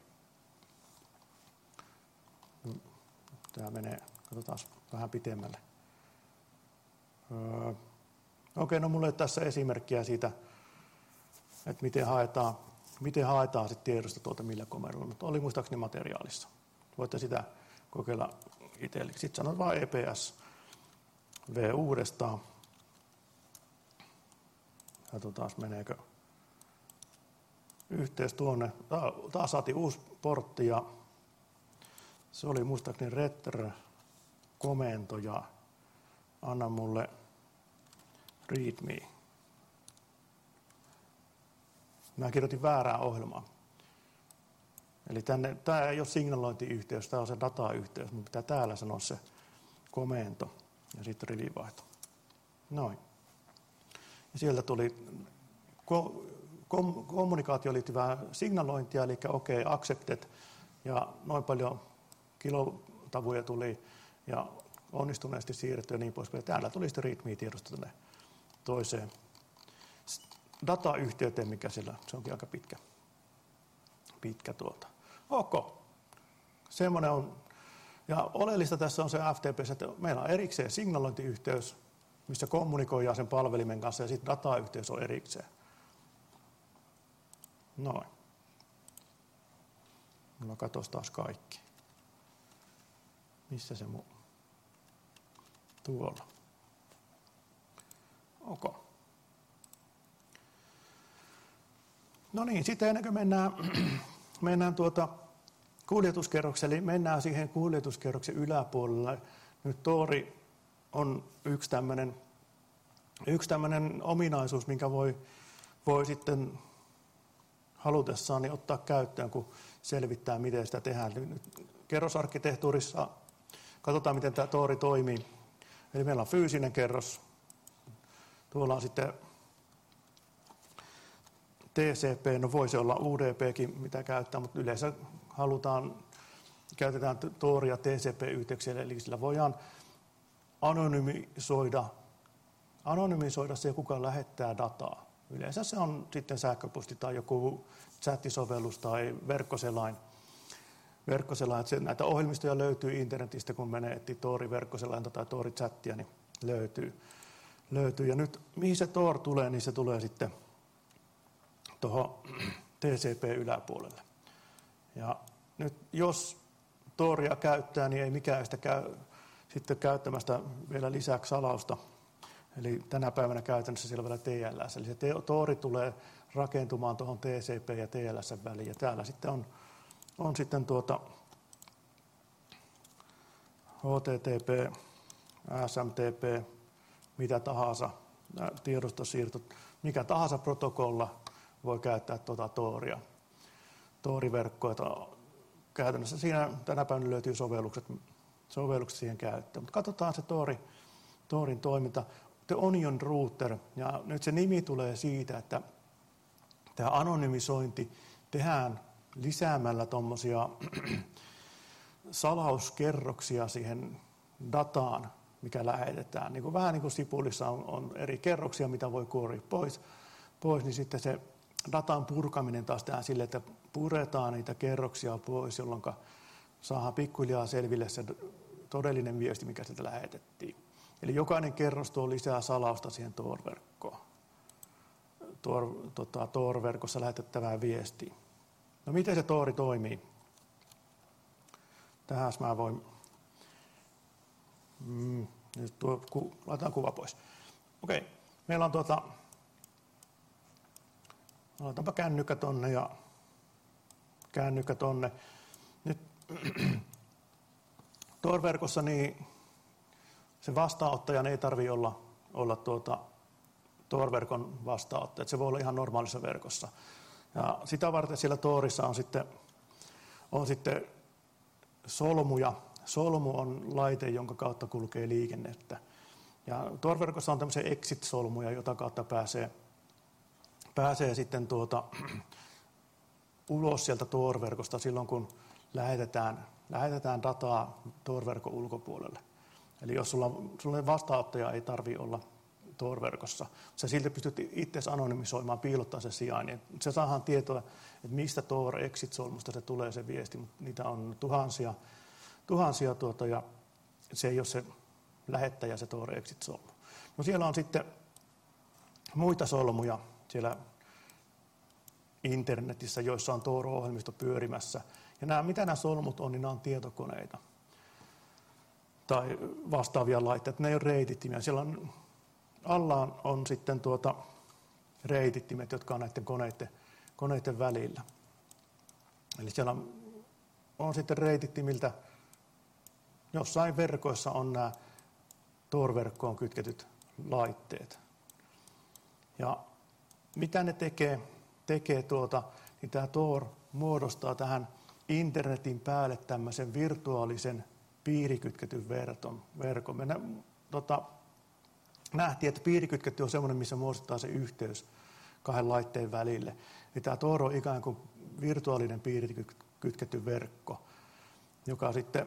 Tämä menee, katsotaan vähän pitemmälle. Okei, no mulla ei ole tässä esimerkkiä siitä, että miten haetaan sitten tiedosto tuolta millä komennolla, mutta oli muistaakseni materiaalissa. Voitte sitä kokeilla itsellesi. Sitten sanot vaan EPS V uudestaan. Katsotaan, meneekö yhteys tuonne. Taas saatiin uusi portti ja se oli muistaakseni retr-komento ja anna mulle readme. Mä kirjoitin väärää ohjelmaa. Eli tämä ei ole signalointiyhteys, tämä on se datayhteys. Mun pitää täällä sanoa se komento ja sitten rivivaihto. Noin. Ja sieltä tuli kommunikaatioon liittyvää signalointia, eli okei, accepted, ja noin paljon kilotavuja tuli, ja onnistuneesti siirretty ja niin poispäin. Täällä tuli sitten readme-tiedosto tänne toiseen datayhteyteen, mikä siellä, se onkin aika pitkä Ok. Semmoinen on. Ja oleellista tässä on se FTP, että meillä on erikseen signalointiyhteys, missä kommunikoidaan sen palvelimen kanssa, ja sitten datayhteys on erikseen. Noin. No katos taas kaikki. Missä se muu? Tuolla. Ok. No niin, sitten ennen kuin mennään kuljetuskerrokselle, eli mennään siihen kuljetuskerroksen yläpuolelle. Nyt Tor on yksi tämmöinen ominaisuus, minkä voi sitten halutessaan niin ottaa käyttöön, kun selvittää, miten sitä tehdään. Nyt kerrosarkkitehtuurissa katsotaan, miten tämä Tor toimii. Eli meillä on fyysinen kerros. Tuolla on sitten TCP, no voisi olla UDPkin, mitä käyttää, mutta yleensä käytetään Toria TCP-yhteyksiä, eli sillä voidaan anonymisoida se, kuka lähettää dataa. Yleensä se on sitten sähköposti tai joku chattisovellus tai verkkoselain. Että näitä ohjelmistoja löytyy internetistä, kun menee etsiä Tor-verkkoselainta tai Tor-chattia, niin löytyy. Ja nyt mihin se Tor tulee, niin se tulee sitten tuohon TCP-yläpuolelle. Ja nyt jos Toria käyttää, niin ei mikään sitä käy sitten käyttämästä vielä lisäksi salausta. Eli tänä päivänä käytännössä siellä vielä TLS. Eli se Tori tulee rakentumaan tuohon TCP ja TLS väliin. Ja täällä sitten on sitten HTTP, SMTP, mitä tahansa, tiedostosiirto, mikä tahansa protokolla voi käyttää Toria. Tori-verkkoa. Käytännössä siinä tänä päivänä löytyy sovellukset siihen käyttöön. Mutta katsotaan se Torin toiminta. The Onion Router, ja nyt se nimi tulee siitä, että tämä anonymisointi tehdään lisäämällä tuommoisia salauskerroksia siihen dataan, mikä lähetetään. Vähän niin kuin Sipulissa on eri kerroksia, mitä voi kuoria pois, niin sitten se datan purkaminen taas tehdään sille, että puretaan niitä kerroksia pois, jolloin saadaan pikkuhiljaa selville se todellinen viesti, mikä sieltä lähetettiin. Eli jokainen kerros tuo lisää salausta siihen Tor-verkkoon. Tor-verkossa lähetettävään viestiin. No miten se Tori toimii? Tähän mä voin... Nyt laitetaan kuva pois. Okei, meillä on laitetaanpa kännykkä tonne. Nyt Tor-verkossa niin se vastaanottajan ei tarvitse olla Tor-verkon vastaanottaja. Se voi olla ihan normaalissa verkossa. Ja sitä varten siellä Torissa on sitten solmuja. Solmu on laite, jonka kautta kulkee liikennettä. Ja Tor-verkossa on tämmöisiä exit-solmuja, jota kautta pääsee sitten ulos sieltä Tor-verkosta silloin, kun lähetetään dataa Tor-verkon ulkopuolelle. Eli jos sulla vastaanottaja ei tarvitse olla Tor-verkossa, sä silti pystyt itse anonymisoimaan, piilottaa se sijainnin. Se saadaan tietoa, että mistä Tor-exit-solmusta se tulee se viesti, mutta niitä on tuhansia ja se ei ole se lähettäjä, se Tor-exit-solmu. No siellä on sitten muita solmuja siellä internetissä, joissa on Tor-ohjelmisto pyörimässä. Ja mitä nämä solmut on, niin nämä on tietokoneita tai vastaavia laitteita. Ne ei ole reitittimiä. Siellä alla on sitten reitittimet, jotka on näiden koneiden välillä. Eli siellä on sitten reitittimiltä, jossain verkoissa on nämä Tor-verkkoon kytketyt laitteet. Ja mitä ne tekee niin tämä Tor muodostaa tähän internetin päälle tämmöisen virtuaalisen piirikytketyn verkon. Me nähtiin, että piirikytketty on semmoinen, missä muodostaa se yhteys kahden laitteen välille. Ja tämä Tor on ikään kuin virtuaalinen piirikytketty verkko, joka sitten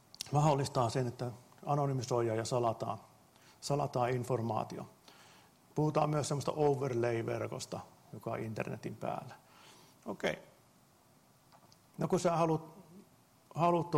mahdollistaa sen, että anonymisoidaan ja salataan informaatio. Puhutaan myös semmoista overlay-verkosta, joka on internetin päällä. Okei. No kun sä haluat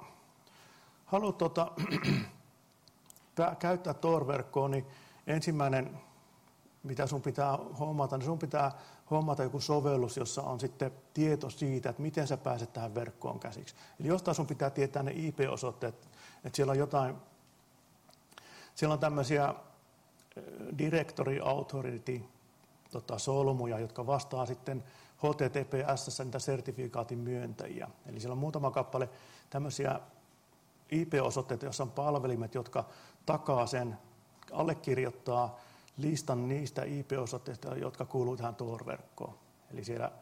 käyttää Tor-verkkoa, niin ensimmäinen, mitä sun pitää hommata, niin sun pitää hommata joku sovellus, jossa on sitten tieto siitä, että miten sä pääset tähän verkkoon käsiksi. Eli jostain sun pitää tietää ne IP-osoitteet, että siellä on jotain, siellä on tämmöisiä directory authority solmuja, jotka vastaa sitten HTTPS niitä sertifikaatin myöntäjiä. Eli siellä on muutama kappale tämmöisiä IP-osoitteita, joissa on palvelimet, jotka takaa sen, allekirjoittaa listan niistä IP-osoitteista, jotka kuuluu tähän Tor-verkkoon. Eli siellä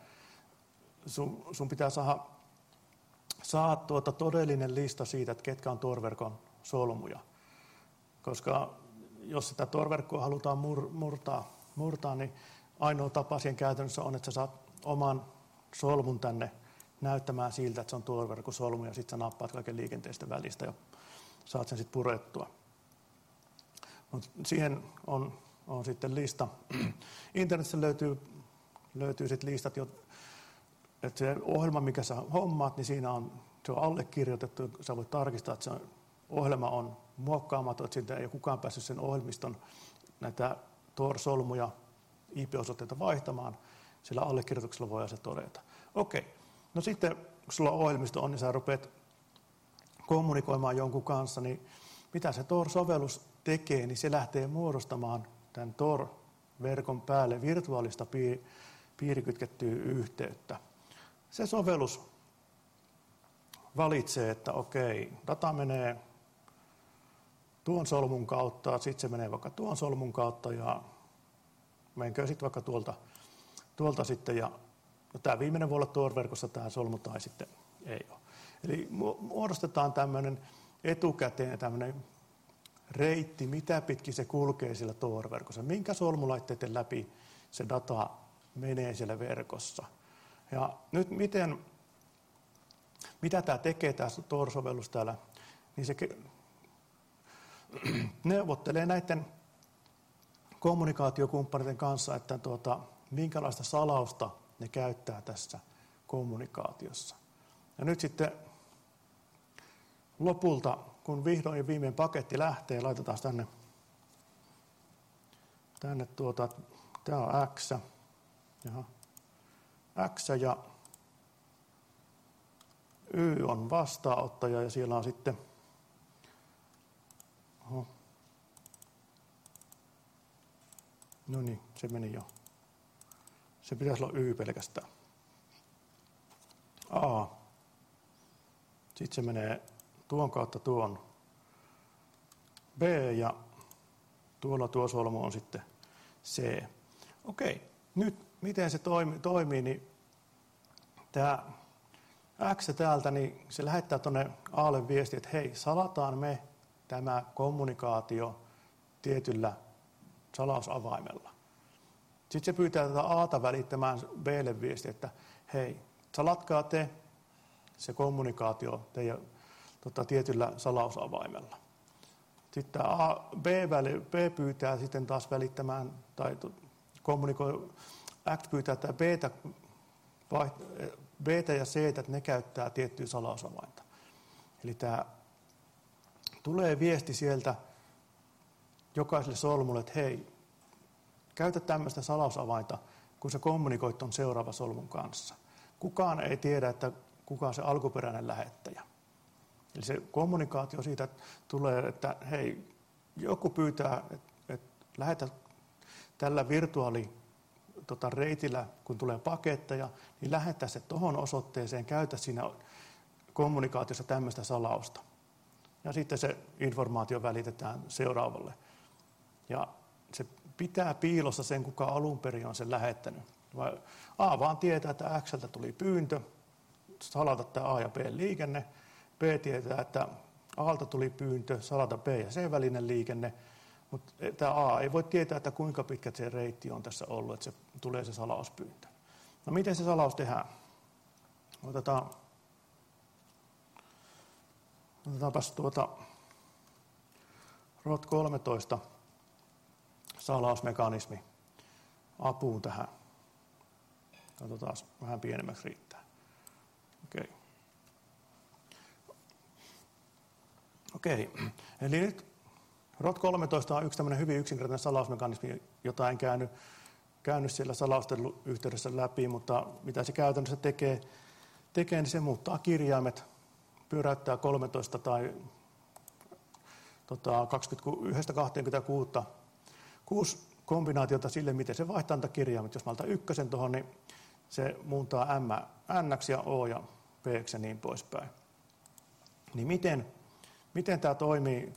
sun pitää saada todellinen lista siitä, että ketkä on Tor-verkon solmuja. Koska jos sitä Tor-verkkoa halutaan murtaa, niin ainoa tapa siihen käytännössä on, että sä saat oman solmun tänne näyttämään siltä, että se on Tor-verkon solmu, ja sitten sä nappaat kaiken liikenteestä välistä ja saat sen sitten purettua. Mut siihen on sitten lista. Internetissä löytyy sitten listat, että se ohjelma, mikä sä hommaat, niin siinä se on allekirjoitettu. Sä voit tarkistaa, että se ohjelma on muokkaamaton, että siitä ei ole kukaan päässyt sen ohjelmiston näitä Tor-solmuja, IP-osoitteita vaihtamaan. Sillä allekirjoituksella voi se todeta. Okei. No sitten, kun sulla ohjelmisto on, niin sä rupeat kommunikoimaan jonkun kanssa, niin mitä se Tor-sovellus tekee, niin se lähtee muodostamaan tämän Tor-verkon päälle virtuaalista piirikytkettyä yhteyttä. Se sovellus valitsee, että okei, data menee tuon solmun kautta, sitten se menee vaikka tuon solmun kautta ja menkö sitten vaikka tuolta sitten. Ja no, tämä viimeinen voi olla Tor-verkossa tämä solmu tai sitten ei ole. Eli muodostetaan tämmöinen etukäteen tämmöinen reitti, mitä pitkin se kulkee siellä Tor-verkossa. Minkä solmulaitteiden läpi se data menee siellä verkossa. Ja nyt mitä tämä tekee, tämä Tor-sovellus täällä, niin se neuvottelee näiden kommunikaatiokumppaneiden kanssa, että minkälaista salausta ne käyttää tässä kommunikaatiossa. Ja nyt sitten lopulta, kun vihdoin ja viimein paketti lähtee, laitetaan tänne tämä on X. Jaha. X ja Y on vastaanottaja ja siellä on sitten no niin, se meni jo. Se pitäisi olla Y pelkästään. A. Sitten se menee tuon kautta tuon B ja tuolla tuo solmu on sitten C. Okei, nyt miten se toimii, niin tämä X täältä, niin se lähettää tuonne A:lle viesti, että hei, salataan me tämä kommunikaatio tietyllä salausavaimella. Sitten se pyytää tätä A:ta välittämään B:lle viesti, että hei, salatkaa te se kommunikaatio teidän tietyllä salausavaimella. Sitten tämä B pyytää sitten taas välittämään, tai kommunikoi, X pyytää tämä B:tä ja C:tä, että ne käyttää tiettyä salausavainta. Eli tämä tulee viesti sieltä jokaiselle solmulle, että hei, käytä tämmöistä salausavainta, kun sä kommunikoit ton seuraava solmun kanssa. Kukaan ei tiedä, että kuka on se alkuperäinen lähettäjä. Eli se kommunikaatio siitä tulee, että hei, joku pyytää, että lähetä tällä reitillä, kun tulee paketteja, niin lähetä se tuohon osoitteeseen, käytä siinä kommunikaatiossa tämmöistä salausta. Ja sitten se informaatio välitetään seuraavalle. Ja se pitää piilossa sen, kuka alun perin on sen lähettänyt. A vaan tietää, että X:ltä tuli pyyntö, salata tämä A ja B liikenne. B tietää, että A:lta tuli pyyntö, salata B ja C välinen liikenne. Mutta tämä A ei voi tietää, että kuinka pitkä se reitti on tässä ollut, että se tulee se salauspyyntö. No miten se salaus tehdään? Otetaanpas ROT13 salausmekanismi apuun tähän. Katsotaan, vähän pienemmäksi riittää. Okei. Eli nyt ROT13 on yksi tämmöinen hyvin yksinkertainen salausmekanismi, jota en käynyt siellä salausten yhteydessä läpi, mutta mitä se käytännössä tekee, niin se muuttaa kirjaimet, pyöräyttää 13 tai 21-26 kombinaatiota sille, miten se vaihtaa niitä kirjaimet. Jos mä laitan ykkösen tuohon, niin se muuntaa M N:ksi ja O ja P:ksi ja niin poispäin. Niin miten tämä toimii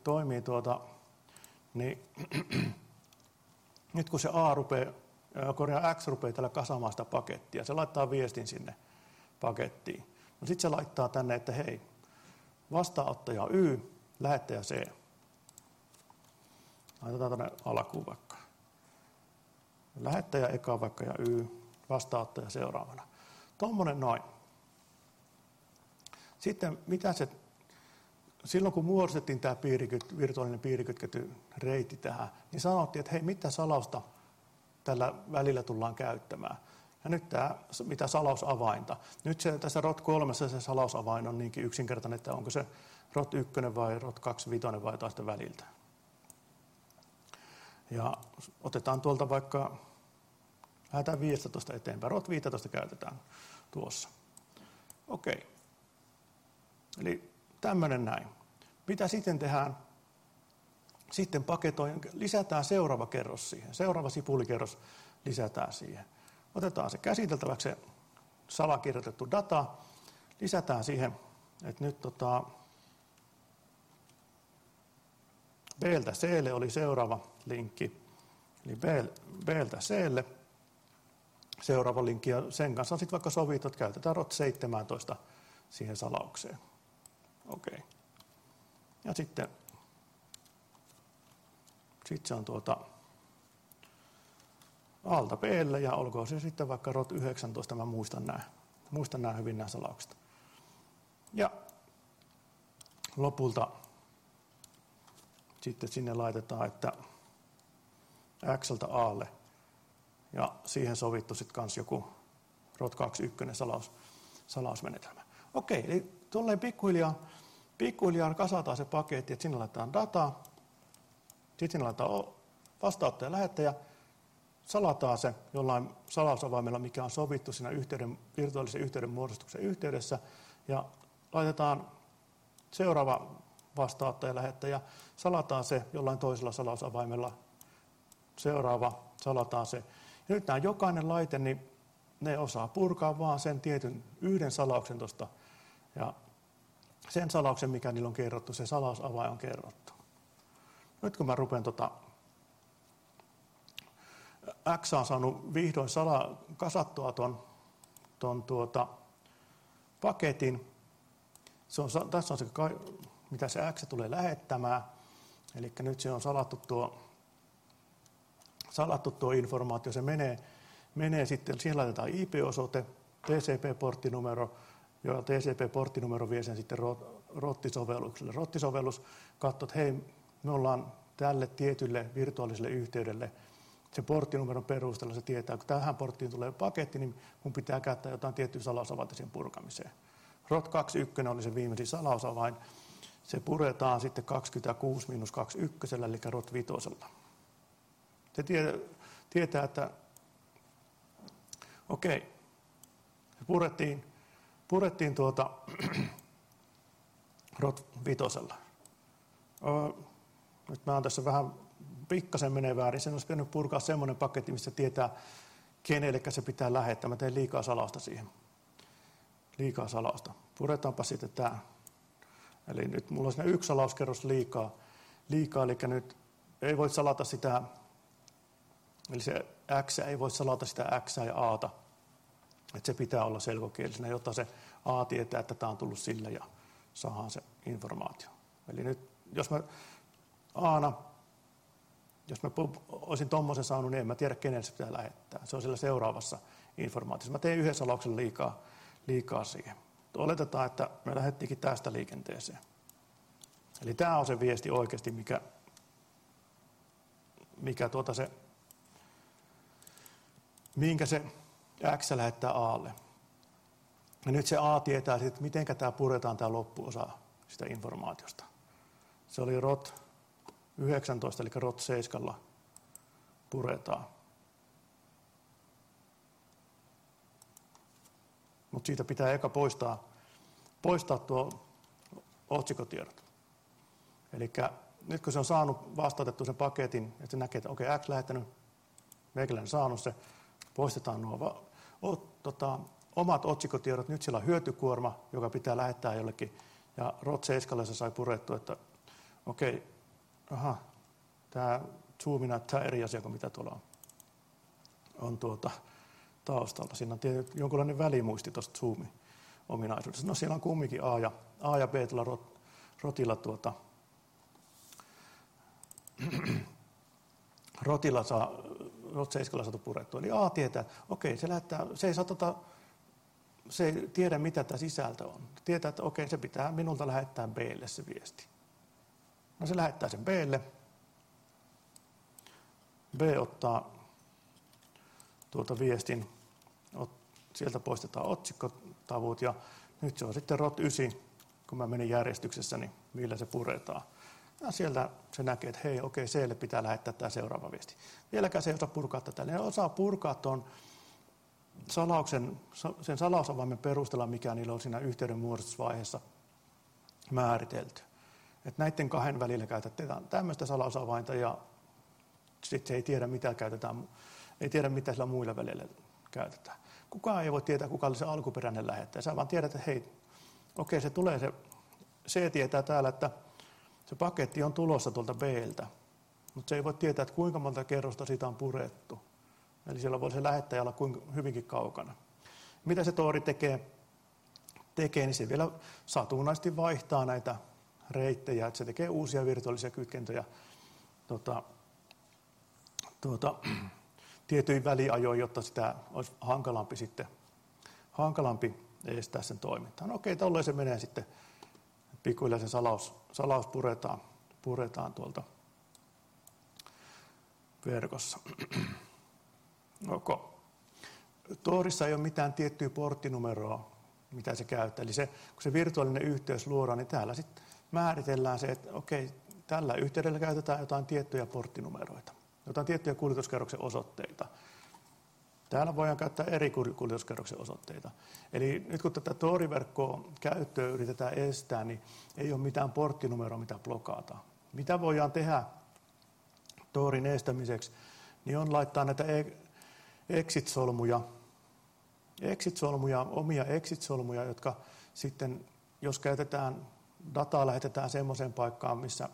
niin nyt kun se X rupeaa tällä kasaamaan sitä pakettia, se laittaa viestin sinne pakettiin. No sitten se laittaa tänne, että hei, vastaanottaja Y, lähettäjä C. Laitetaan tänne alkuun vaikka. Lähettäjä eka vaikka ja Y, vastaanottaja seuraavana. Tuommoinen noin. Sitten silloin kun muodostettiin tämä virtuaalinen piirikytketty reitti tähän, niin sanottiin, että hei, mitä salausta tällä välillä tullaan käyttämään. Ja nyt tämä, mitä salausavainta. Nyt tässä ROT3 se salausavain on niinkin yksinkertainen, että onko se ROT1 vai ROT25 vai taas väliltä. Ja otetaan tuolta vaikka, lähdetään 15 eteenpäin. ROT15 käytetään tuossa. Okei. Eli tämmöinen näin. Mitä sitten tehdään? Sitten lisätään seuraava kerros siihen. Seuraava sipulikerros lisätään siihen. Otetaan se käsiteltäväksi se salakirjoitettu data. Lisätään siihen, että nyt B:ltä C:lle oli seuraava linkki. Eli B:ltä C:lle seuraava linkki. Ja sen kanssa on sitten vaikka sovittu, että käytetään ROT17 siihen salaukseen. Okei. Ja sitten se on alta B:lle ja olkoon se sitten vaikka ROT19, mä muistan nämä hyvin nämä salaukset. Ja lopulta sitten sinne laitetaan, että X:ltä A:lle ja siihen sovittu sitten kans joku ROT21 salausmenetelmä. Okei, eli tolleen pikkuhiljaa kasataan se paketti, että sinne laitetaan dataa, sitten sinne laitetaan vastaanottaja ja lähettäjä, salataan se jollain salausavaimella, mikä on sovittu siinä virtuaalisen yhteyden muodostuksen yhteydessä, ja laitetaan seuraava vastaanottaja ja lähettäjä, salataan se jollain toisella salausavaimella, seuraava, salataan se. Ja nyt nämä jokainen laite, niin ne osaa purkaa vaan sen tietyn yhden salauksen tuosta, ja sen salauksen, mikä niillä on kerrottu, se salausavain on kerrottu. Nyt kun mä rupean X on saanut vihdoin kasattua ton paketin. Tässä on se, mitä se X tulee lähettämään. Eli nyt se on salattu tuo informaatio. Se menee sitten, siihen laitetaan IP-osoite, TCP-porttinumero, ja TCP-porttinumero vie sen sitten ROT-sovellukselle. ROT-sovellus katsoo, että hei, me ollaan tälle tietylle virtuaaliselle yhteydelle. Se porttinumeron perusteella se tietää, kun tähän porttiin tulee paketti, niin mun pitää käyttää jotain tiettyä salausavainta sen purkamiseen. ROT21 oli se viimeisin salausavain. Se puretaan sitten 26-21, eli ROT5. Se tietää, että okei, purettiin ROT5. Nyt mä oon tässä vähän pikkasen menee väärin. Sen olisi pitänyt purkaa semmoinen paketti, missä tietää, kenelle se pitää lähettää. Mä teen liikaa salausta siihen. Liikaa salausta. Puretaanpa sitten tämä. Eli nyt mulla on siinä yksi salauskerros liikaa, eli nyt ei voi salata sitä, eli se X ei voi salata sitä X ja A:ta. Että se pitää olla selkokielisenä, jotta se A tietää, että tämä on tullut sille ja saadaan se informaatio. Eli nyt, jos mä olisin tommosen saanut, niin en mä tiedä, kenelle se pitää lähettää. Se on siellä seuraavassa informaatiossa. Mä teen yhden salauksen liikaa siihen. Oletetaan, että me lähdettiinkin tästä liikenteeseen. Eli tämä on se viesti oikeasti, mikä se minkä se X lähettää A:lle. Ja nyt se A tietää, että miten tämä puretaan tämä loppuosa sitä informaatiosta. Se oli ROT 19, eli ROT 7 puretaan. Mutta siitä pitää eka poistaa tuo otsikotiedot. Eli nyt kun se on saanut vastautettu sen paketin, että se näkee, että okei, X lähettänyt, meikäläinen saanut se, poistetaan nuo omat otsikotiedot. Nyt siellä on hyötykuorma, joka pitää lähettää jollekin. Ja ROT 7 se sai purettua, että okei, tämä Zoom näyttää eri asia kuin mitä tuolla on taustalla. Siinä on jonkunlainen välimuisti tuosta Zoomin ominaisuudesta. No siellä on kumminkin A ja B tuolla ROTilla ROT 7 saatu purettua. Eli A tietää, että okei, se lähettää, se ei tiedä mitä tämä sisältö on. Tietää, että okei, se pitää minulta lähettää B:lle se viesti. No se lähettää sen B:lle. B ottaa tuolta viestin, sieltä poistetaan otsikkotavut ja nyt se on sitten ROT 9, kun mä menin järjestyksessä, niin millä se puretaan. Ja sieltä se näkee, että hei, okei, C:lle pitää lähettää tämä seuraava viesti. Vieläkään se ei osaa purkaa tätä. Ne osaa purkaa tuon sen salausavaimen perusteella, mikä niillä on siinä yhteydenmuodostusvaiheessa määritelty. Että näiden kahden välillä käytetään tämmöistä salausavainta ja sitten se ei tiedä, mitä käytetään, ei tiedä, mitä sillä muilla välillä käytetään. Kukaan ei voi tietää, kuka oli se alkuperäinen lähettäjä. Sä vaan tiedät, että hei, okei, se tulee se tietää täällä, että se paketti on tulossa tuolta B:ltä, mutta se ei voi tietää, että kuinka monta kerrosta siitä on purettu. Eli siellä voi se lähettäjä olla hyvinkin kaukana. Mitä se Tori tekee, niin se vielä satunnaisesti vaihtaa näitä reittejä, että se tekee uusia virtuaalisia kytkentöjä tietyin väliajoin, jotta sitä olisi hankalampi estää sen toimintaa. No okei, tolleen se menee sitten, pikkuhiljaa se salaus puretaan tuolta verkossa. Torissa ei ole mitään tiettyä porttinumeroa, mitä se käyttää. Eli kun se virtuaalinen yhteys luodaan, niin täällä sitten määritellään se, että okei, tällä yhteydellä käytetään jotain tiettyjä porttinumeroita, jotain tiettyjä kuljetuskerroksen osoitteita. Täällä voidaan käyttää eri kuljetuskerroksen osoitteita. Eli nyt kun tätä Tor-verkkoa käyttöä yritetään estää, niin ei ole mitään porttinumeroa, mitä blokataan. Mitä voidaan tehdä Torin estämiseksi, niin on laittaa näitä exit-solmuja, omia exit-solmuja, jotka sitten, jos käytetään dataa, lähetetään semmoiseen paikkaan, missä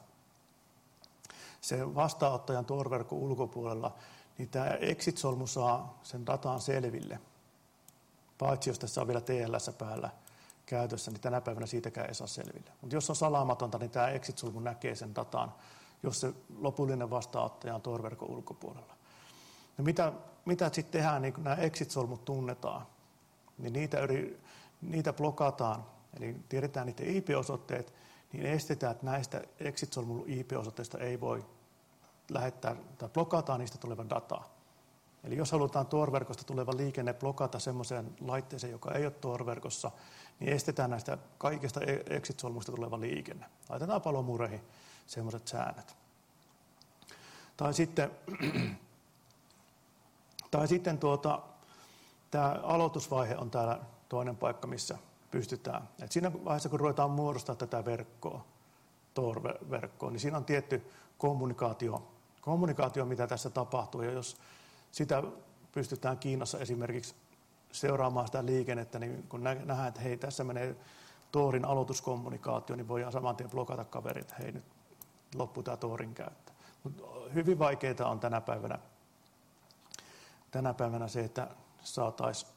se vastaanottajan Tor-verkon ulkopuolella, niin tämä exit-solmu saa sen datan selville. Paitsi jos tässä on vielä TLS päällä käytössä, niin tänä päivänä siitäkään ei saa selville. Mutta jos on salaamatonta, niin tämä exit-solmu näkee sen datan, jos se lopullinen vastaanottaja on Tor-verkon ulkopuolella. No mitä sitten tehdään, niin kun nämä exit-solmut tunnetaan, niin niitä blokataan, eli tiedetään niiden IP-osoitteet, niin estetään, että näistä exit-solmun IP-osoitteista ei voi lähettää tai blokataan niistä tuleva dataa. Eli jos halutaan Tor-verkosta tuleva liikenne blokata semmoiseen laitteeseen, joka ei ole Tor-verkossa, niin estetään näistä kaikista exit-solmuista tuleva liikenne. Laitetaan palomuureihin semmoiset säännöt. Tai sitten tämä aloitusvaihe on täällä toinen paikka, missä pystytään. Et siinä vaiheessa, kun ruvetaan muodostaa tätä verkkoa, Tor-verkkoa, niin siinä on tietty kommunikaatio, mitä tässä tapahtuu. Ja jos sitä pystytään Kiinassa esimerkiksi seuraamaan sitä liikennettä, niin kun nähdään, että hei, tässä menee Torin aloituskommunikaatio, niin voidaan saman tien blokata kaverit, että hei, nyt loppuu tämä Torin käyttö. Mut hyvin vaikeaa on tänä päivänä se, että saataisiin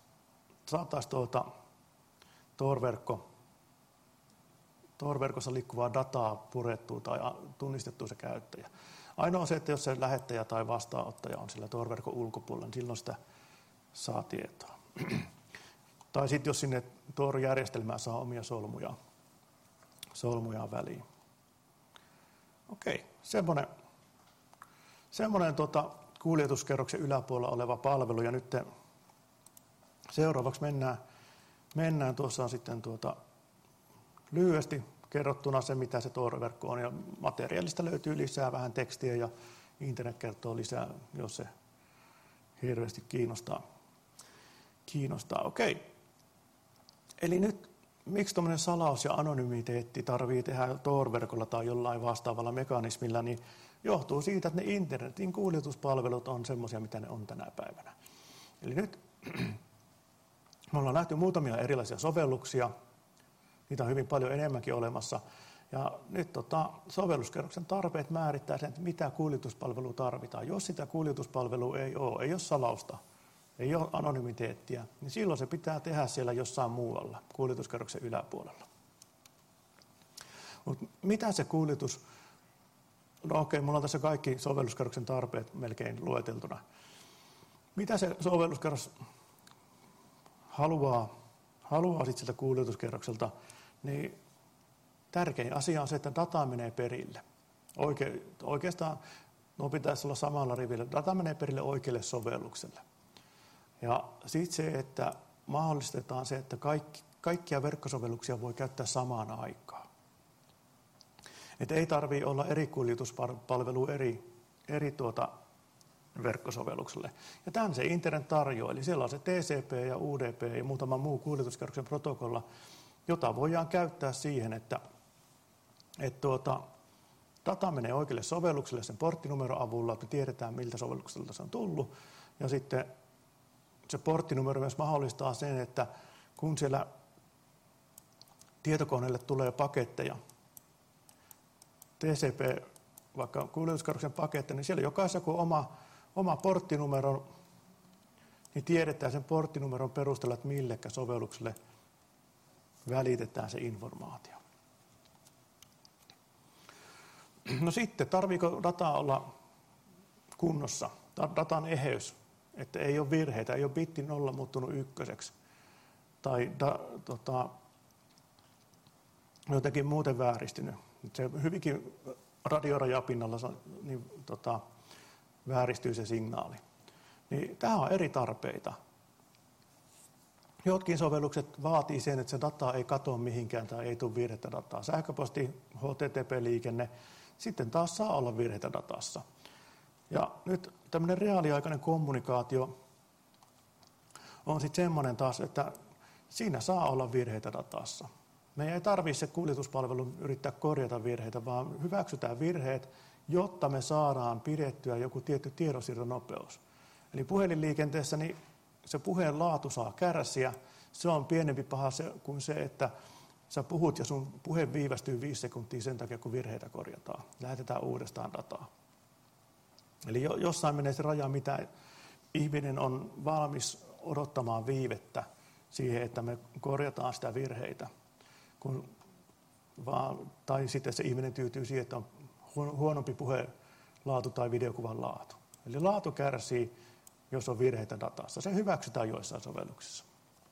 Tor-verkossa liikkuvaa dataa purettua tai tunnistettua se käyttäjä. Ainoa on se, että jos se lähettäjä tai vastaanottaja on sillä Tor-verkon ulkopuolella, niin silloin sitä saa tietoa. Tai sitten jos sinne Tor-järjestelmään saa omia solmujaan väliin. Okei, semmoinen kuljetuskerroksen yläpuolella oleva palvelu. Ja nyt seuraavaksi mennään tuossa on sitten lyhyesti kerrottuna se, mitä se Tor-verkko on. Ja materiaalista löytyy lisää vähän tekstiä ja internet kertoo lisää, jos se hirveästi kiinnostaa. Okei. Eli nyt, miksi tuommoinen salaus ja anonymiteetti tarvii tehdä Tor-verkolla tai jollain vastaavalla mekanismilla, niin johtuu siitä, että ne internetin kuljetuspalvelut on semmoisia, mitä ne on tänä päivänä. Eli nyt me ollaan nähty muutamia erilaisia sovelluksia, niitä on hyvin paljon enemmänkin olemassa, ja nyt sovelluskerroksen tarpeet määrittää sen, että mitä kuljetuspalvelua tarvitaan. Jos sitä kuljetuspalvelua ei ole salausta, ei ole anonymiteettiä, niin silloin se pitää tehdä siellä jossain muualla, kuljetuskerroksen yläpuolella. Mutta mitä se kuljetus... No okei, mulla on tässä kaikki sovelluskerroksen tarpeet melkein lueteltuna. Mitä se sovelluskerros haluaa sitten sieltä kuljetuskerrokselta, niin tärkein asia on se, että data menee perille. Oikeastaan pitäisi olla samalla rivillä. Data menee perille oikealle sovellukselle. Ja sitten se, että mahdollistetaan se, että kaikkia verkkosovelluksia voi käyttää samaan aikaan. Että ei tarvitse olla eri kuljetuspalvelu eri verkkosovellukselle. Ja tämän se internet tarjoaa. Eli siellä on se TCP ja UDP ja muutama muu kuljetuskerroksen protokolla, jota voidaan käyttää siihen, että data menee oikealle sovellukselle sen porttinumeron avulla, että tiedetään miltä sovellukselta se on tullut. Ja sitten se porttinumero myös mahdollistaa sen, että kun siellä tietokoneelle tulee paketteja, TCP, vaikka kuljetuskerroksen paketti, niin siellä jokaisessa kun on oma porttinumero, niin tiedetään sen porttinumeron perusteella, että millekä sovellukselle välitetään se informaatio. No sitten, tarviiko dataa olla kunnossa? Datan eheys, että ei ole virheitä, ei ole bitti 0 muuttunut ykköseksi. Tai jotenkin muuten vääristynyt. Se hyvinkin radiorajapinnalla niin, vääristyy se signaali. Niin, tähän on eri tarpeita. Jotkin sovellukset vaatii sen, että se data ei katoa mihinkään tai ei tule virheitä dataa. Sähköposti, HTTP-liikenne, sitten taas saa olla virheitä datassa. Ja nyt tämmöinen reaaliaikainen kommunikaatio on sitten semmoinen taas, että siinä saa olla virheitä datassa. Me ei tarvitse se kuljetuspalvelun yrittää korjata virheitä, vaan hyväksytään virheet, jotta me saadaan pidettyä joku tietty tiedonsiirtonopeus. Eli puhelinliikenteessä niin se puheen laatu saa kärsiä. Se on pienempi paha kuin se, että sä puhut ja sun puhe viivästyy 5 sekuntia sen takia, kun virheitä korjataan. Lähetetään uudestaan dataa. Eli jossain menee se raja, mitä ihminen on valmis odottamaan viivettä siihen, että me korjataan sitä virheitä. Tai sitten se ihminen tyytyy siihen, että on huonompi puhelaatu tai videokuvan laatu. Eli laatu kärsii, jos on virheitä datassa. Se hyväksytään joissain sovelluksissa.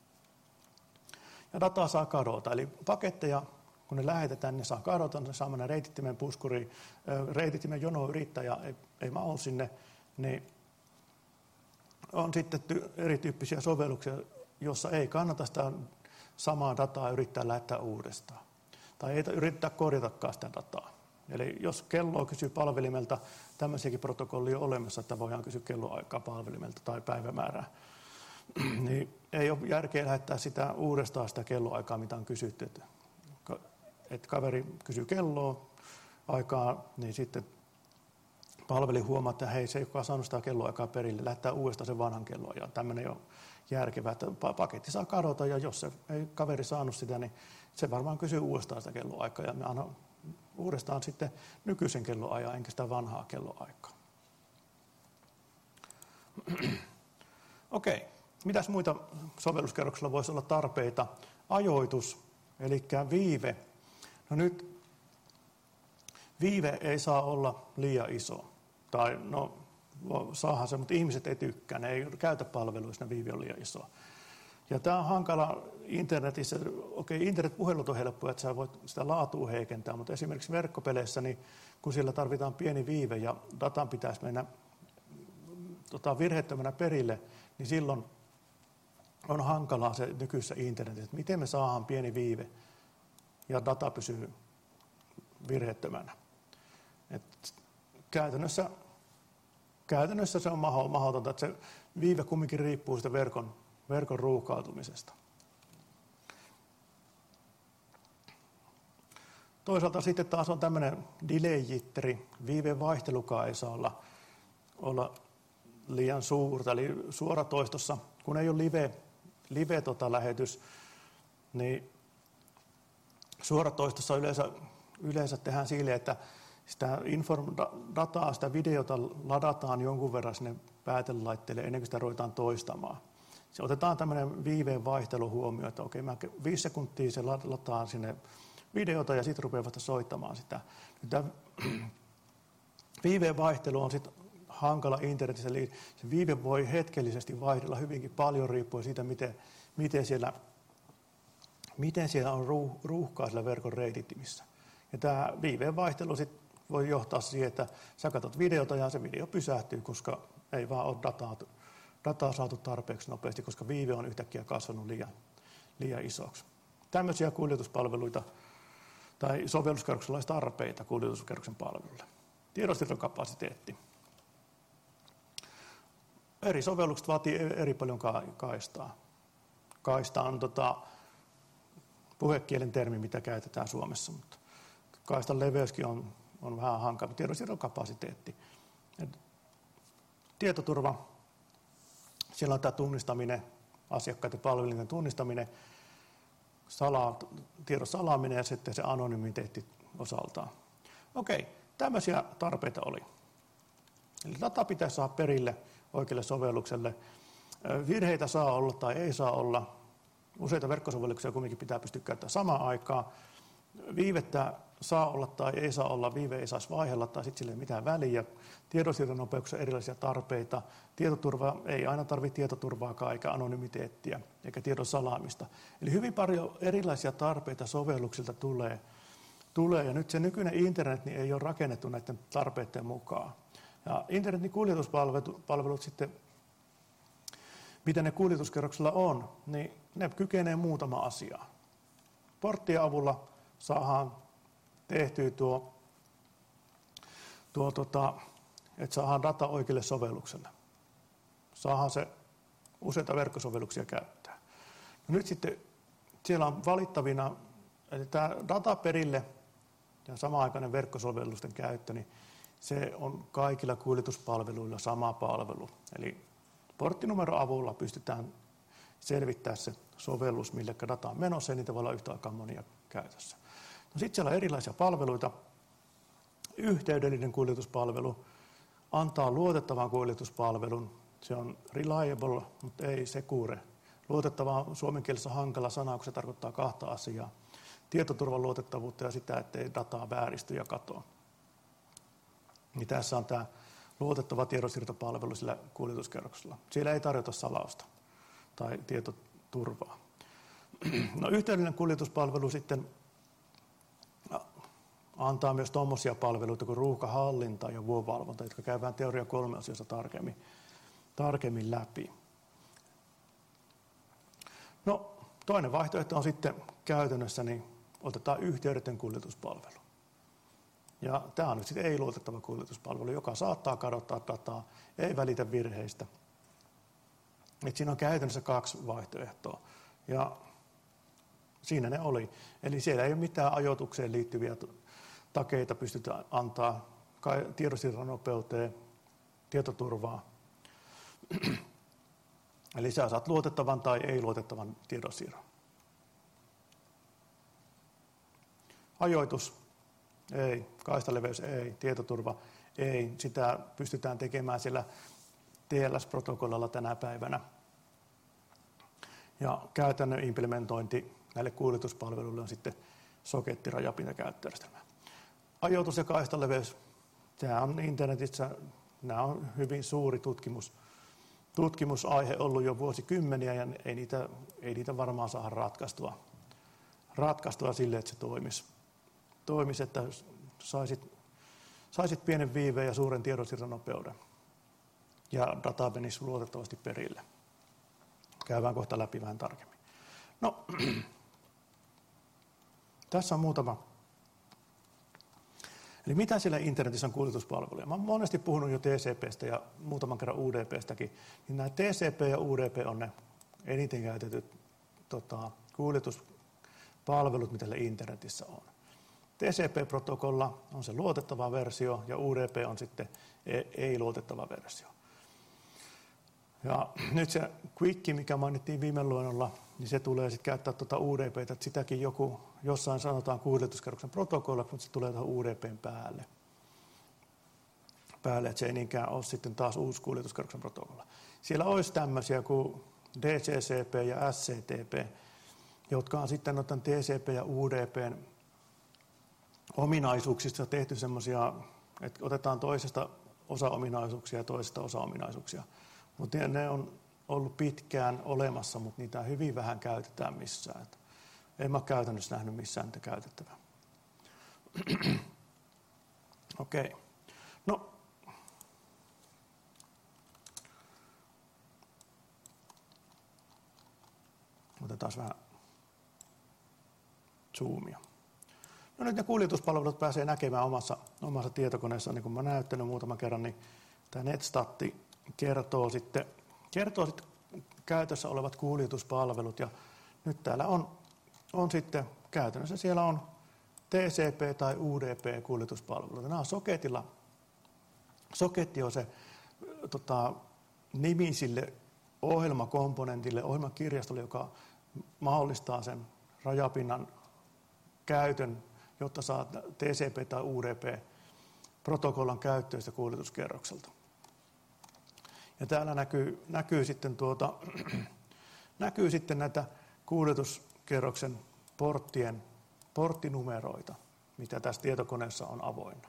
Ja dataa saa kadota. Eli paketteja, kun ne lähetetään, ne saa kadota, ne saa mennä reitittimen puskuriin. Reitittimen jono yrittäjä ei mahdu sinne. Niin on sitten erityyppisiä sovelluksia, jossa ei kannata sitä samaa dataa yrittää lähettää uudestaan. Tai ei yrittää korjatakaan sitä dataa. Eli jos kelloa kysyy palvelimelta, tämmöisiäkin protokollia on olemassa, että voidaan kysyä kelloaikaa palvelimelta tai päivämäärää, niin ei ole järkeä lähettää sitä uudestaan sitä kelloaikaa, mitä on kysytty. Että kaveri kysyy kelloa aikaa, niin sitten palveli huomaa, että hei, se ei olekaan saanut sitä kelloaikaa perille, lähettää uudestaan sen vanhan kelloajan. Tämmöinen ei ole järkevää, että paketti saa kadota, ja jos se ei kaveri saanut sitä, niin se varmaan kysyy uudestaan sitä kelloaikaa, ja me annan uudestaan sitten nykyisen kelloajan, enkä sitä vanhaa kelloaikaa. Okei, mitäs muita sovelluskerroksilla voisi olla tarpeita? Ajoitus, eli viive. No nyt viive ei saa olla liian iso. Tai no, saahan se, mutta ihmiset ei tykkää, ne ei käytä palveluissa, ne viive on liian iso. Ja tämä on hankala internetissä. Okei, internetpuhelut on helppoa, että sä voit sitä laatua heikentää, mutta esimerkiksi verkkopeleissä, niin kun siellä tarvitaan pieni viive ja datan pitäisi mennä virheettömänä perille, niin silloin on hankalaa se nykyisessä internetissä, että miten me saadaan pieni viive ja data pysyy virheettömänä. Et käytännössä se on mahdotonta, että se viive kumminkin riippuu siitä verkon ruuhkautumisesta. Toisaalta sitten taas on tämmöinen delay-jitteri, viiveen vaihtelukaan ei saa olla liian suurta. Eli suoratoistossa, kun ei ole live-lähetys, niin suoratoistossa yleensä tehdään silleen, että sitä dataa, sitä videota ladataan jonkun verran sinne päätelaitteelle ennen kuin sitä ruvetaan toistamaan. Se otetaan tämmöinen viiveen vaihtelu huomioon, että okei, 5 sekuntia se ladataan sinne videota ja sitten rupeaa vasta soittamaan sitä. Tämä viiveen vaihtelu on sitten hankala internetissä, eli se viive voi hetkellisesti vaihdella hyvinkin paljon riippuen siitä, miten siellä on ruuhkaa siellä verkon reitittimissä. Ja tämä viiveen vaihtelu sit voi johtaa siihen, että sä katsot videota ja se video pysähtyy, koska ei vaan ole dataa saatu tarpeeksi nopeasti, koska viive on yhtäkkiä kasvanut liian isoksi. Tämmöisiä kuljetuspalveluita tai sovelluskerroksella olisi tarpeita kuljetuskerroksen palveluille. Tiedonsiirtokapasiteetti. Eri sovellukset vaatii eri paljon kaistaa. Kaista on puhekielen termi, mitä käytetään Suomessa, mutta kaistan leveyskin on vähän hankala. Tiedonsiirtokapasiteetti. Tietoturva. Siellä on tämä tunnistaminen, asiakkaiden palveluiden tunnistaminen, tiedon salaaminen ja sitten se anonymiteetti osaltaan. Okei, tämmöisiä tarpeita oli. Eli data pitäisi saada perille oikealle sovellukselle. Virheitä saa olla tai ei saa olla. Useita verkkosovelluksia kuitenkin pitää pystyä käyttämään samaan aikaan. Viivettä saa olla tai ei saa olla, viive ei saisi vaihella tai sitten sille ei mitään väliä. Tiedonsiirron nopeuksia erilaisia tarpeita. Tietoturva ei aina tarvitse tietoturvaakaan eikä anonymiteettiä eikä tiedon salaamista. Eli hyvin paljon erilaisia tarpeita sovelluksilta tulee ja nyt se nykyinen internet niin ei ole rakennettu näiden tarpeiden mukaan. Ja internetin kuljetuspalvelut sitten, mitä ne kuljetuskerroksella on, niin ne kykenee muutama asiaa. Porttien avulla saadaan tehtyä että saadaan data oikealle sovellukselle. Saadaan se useita verkkosovelluksia käyttää. No nyt sitten siellä on valittavina, että tämä data perille ja samanaikainen verkkosovellusten käyttö, niin se on kaikilla kuljetuspalveluilla sama palvelu. Eli porttinumeron avulla pystytään selvittämään se sovellus, mille data on menossa, ja niitä voi olla yhtä aikaa monia käytössä. No sitten siellä on erilaisia palveluita. Yhteydellinen kuljetuspalvelu antaa luotettavan kuljetuspalvelun. Se on reliable, mutta ei secure. Luotettava on suomen kielessä hankala sana, kun se tarkoittaa kahta asiaa. Tietoturvan luotettavuutta ja sitä, ettei dataa vääristy ja katoa. Niin tässä on tämä luotettava tiedonsiirtopalvelu sillä kuljetuskerroksella. Siellä ei tarjota salausta tai tietoturvaa. No, yhteydellinen kuljetuspalvelu sitten antaa myös tuommoisia palveluita kuin ruuhkahallinta ja vuorovalvonta, jotka käydään teoria 3 asioissa tarkemmin läpi. No, toinen vaihtoehto on sitten käytännössä, niin otetaan yhteydetön kuljetuspalvelu. Ja tämä on nyt sitten ei-luotettava kuljetuspalvelu, joka saattaa kadottaa dataa, ei välitä virheistä. Et siinä on käytännössä 2 vaihtoehtoa. Ja siinä ne oli. Eli siellä ei ole mitään ajoitukseen liittyviä takeita pystytään antaa tiedonsiirron nopeuteen, tietoturvaa. Eli sä saat luotettavan tai ei-luotettavan tiedonsiirron. Ajoitus, ei. Kaistaleveys, ei. Tietoturva, ei. Sitä pystytään tekemään siellä TLS-protokollalla tänä päivänä. Ja käytännön implementointi näille kuljetuspalveluille on sitten sokettirajapintakäyttöjärjestelmä. Ajoitus ja kaistaleveys, tämä on internetissä, nämä on hyvin suuri tutkimusaihe ollut jo vuosikymmeniä ja ei niitä varmaan saada ratkaistua sille, että se toimisi, että saisit pienen viiveen ja suuren tiedonsiirron nopeuden. ja data menisi luotettavasti perille. Käydään kohta läpi vähän tarkemmin. No, tässä on muutama. Eli mitä siellä internetissä on kuljetuspalveluja? Mä oon monesti puhunut jo TCP:stä ja muutaman kerran UDP:stäkin. Niin nämä TCP ja UDP on ne eniten käytetyt kuljetuspalvelut, mitä internetissä on. TCP-protokolla on se luotettava versio ja UDP on sitten ei-luotettava versio. Ja nyt se Quick, mikä mainittiin viime luennolla, niin se tulee sitten käyttää UDP:tä, että sitäkin joku jossain sanotaan kuljetuskerroksen protokolla, mutta se tulee tuohon UDP:n päälle. Että se ei niinkään ole sitten taas uusi kuljetuskerroksen protokolla. Siellä olisi tämmöisiä kuin DCCP ja SCTP, jotka on sitten noiden TCP ja UDP:n ominaisuuksista tehty semmoisia, että otetaan toisesta osaominaisuuksia ja toisesta osaominaisuuksia. Mutta ne on ollut pitkään olemassa, mutta niitä hyvin vähän käytetään missään. En mä ole käytännössä nähnyt missään niitä käytettävää. Okei. No. Otetaan vähän zoomia. No nyt ne kuljetuspalvelut pääsee näkemään omassa tietokoneessa, niin kuin mä näyttänyt muutaman kerran, niin tämä NetStatti kertoo sitten käytössä olevat kuljetuspalvelut. Ja nyt täällä on sitten käytännössä siellä on TCP- tai UDP-kuljetuspalvelut. Nämä on soketilla. Soketti on se nimi sille ohjelmakomponentille, ohjelmakirjastolle, joka mahdollistaa sen rajapinnan käytön, jotta saa TCP- tai UDP-protokollan käyttöistä kuljetuskerrokselta. Ja täällä näkyy sitten näitä kuljetuskerroksen porttinumeroita, mitä tässä tietokoneessa on avoinna.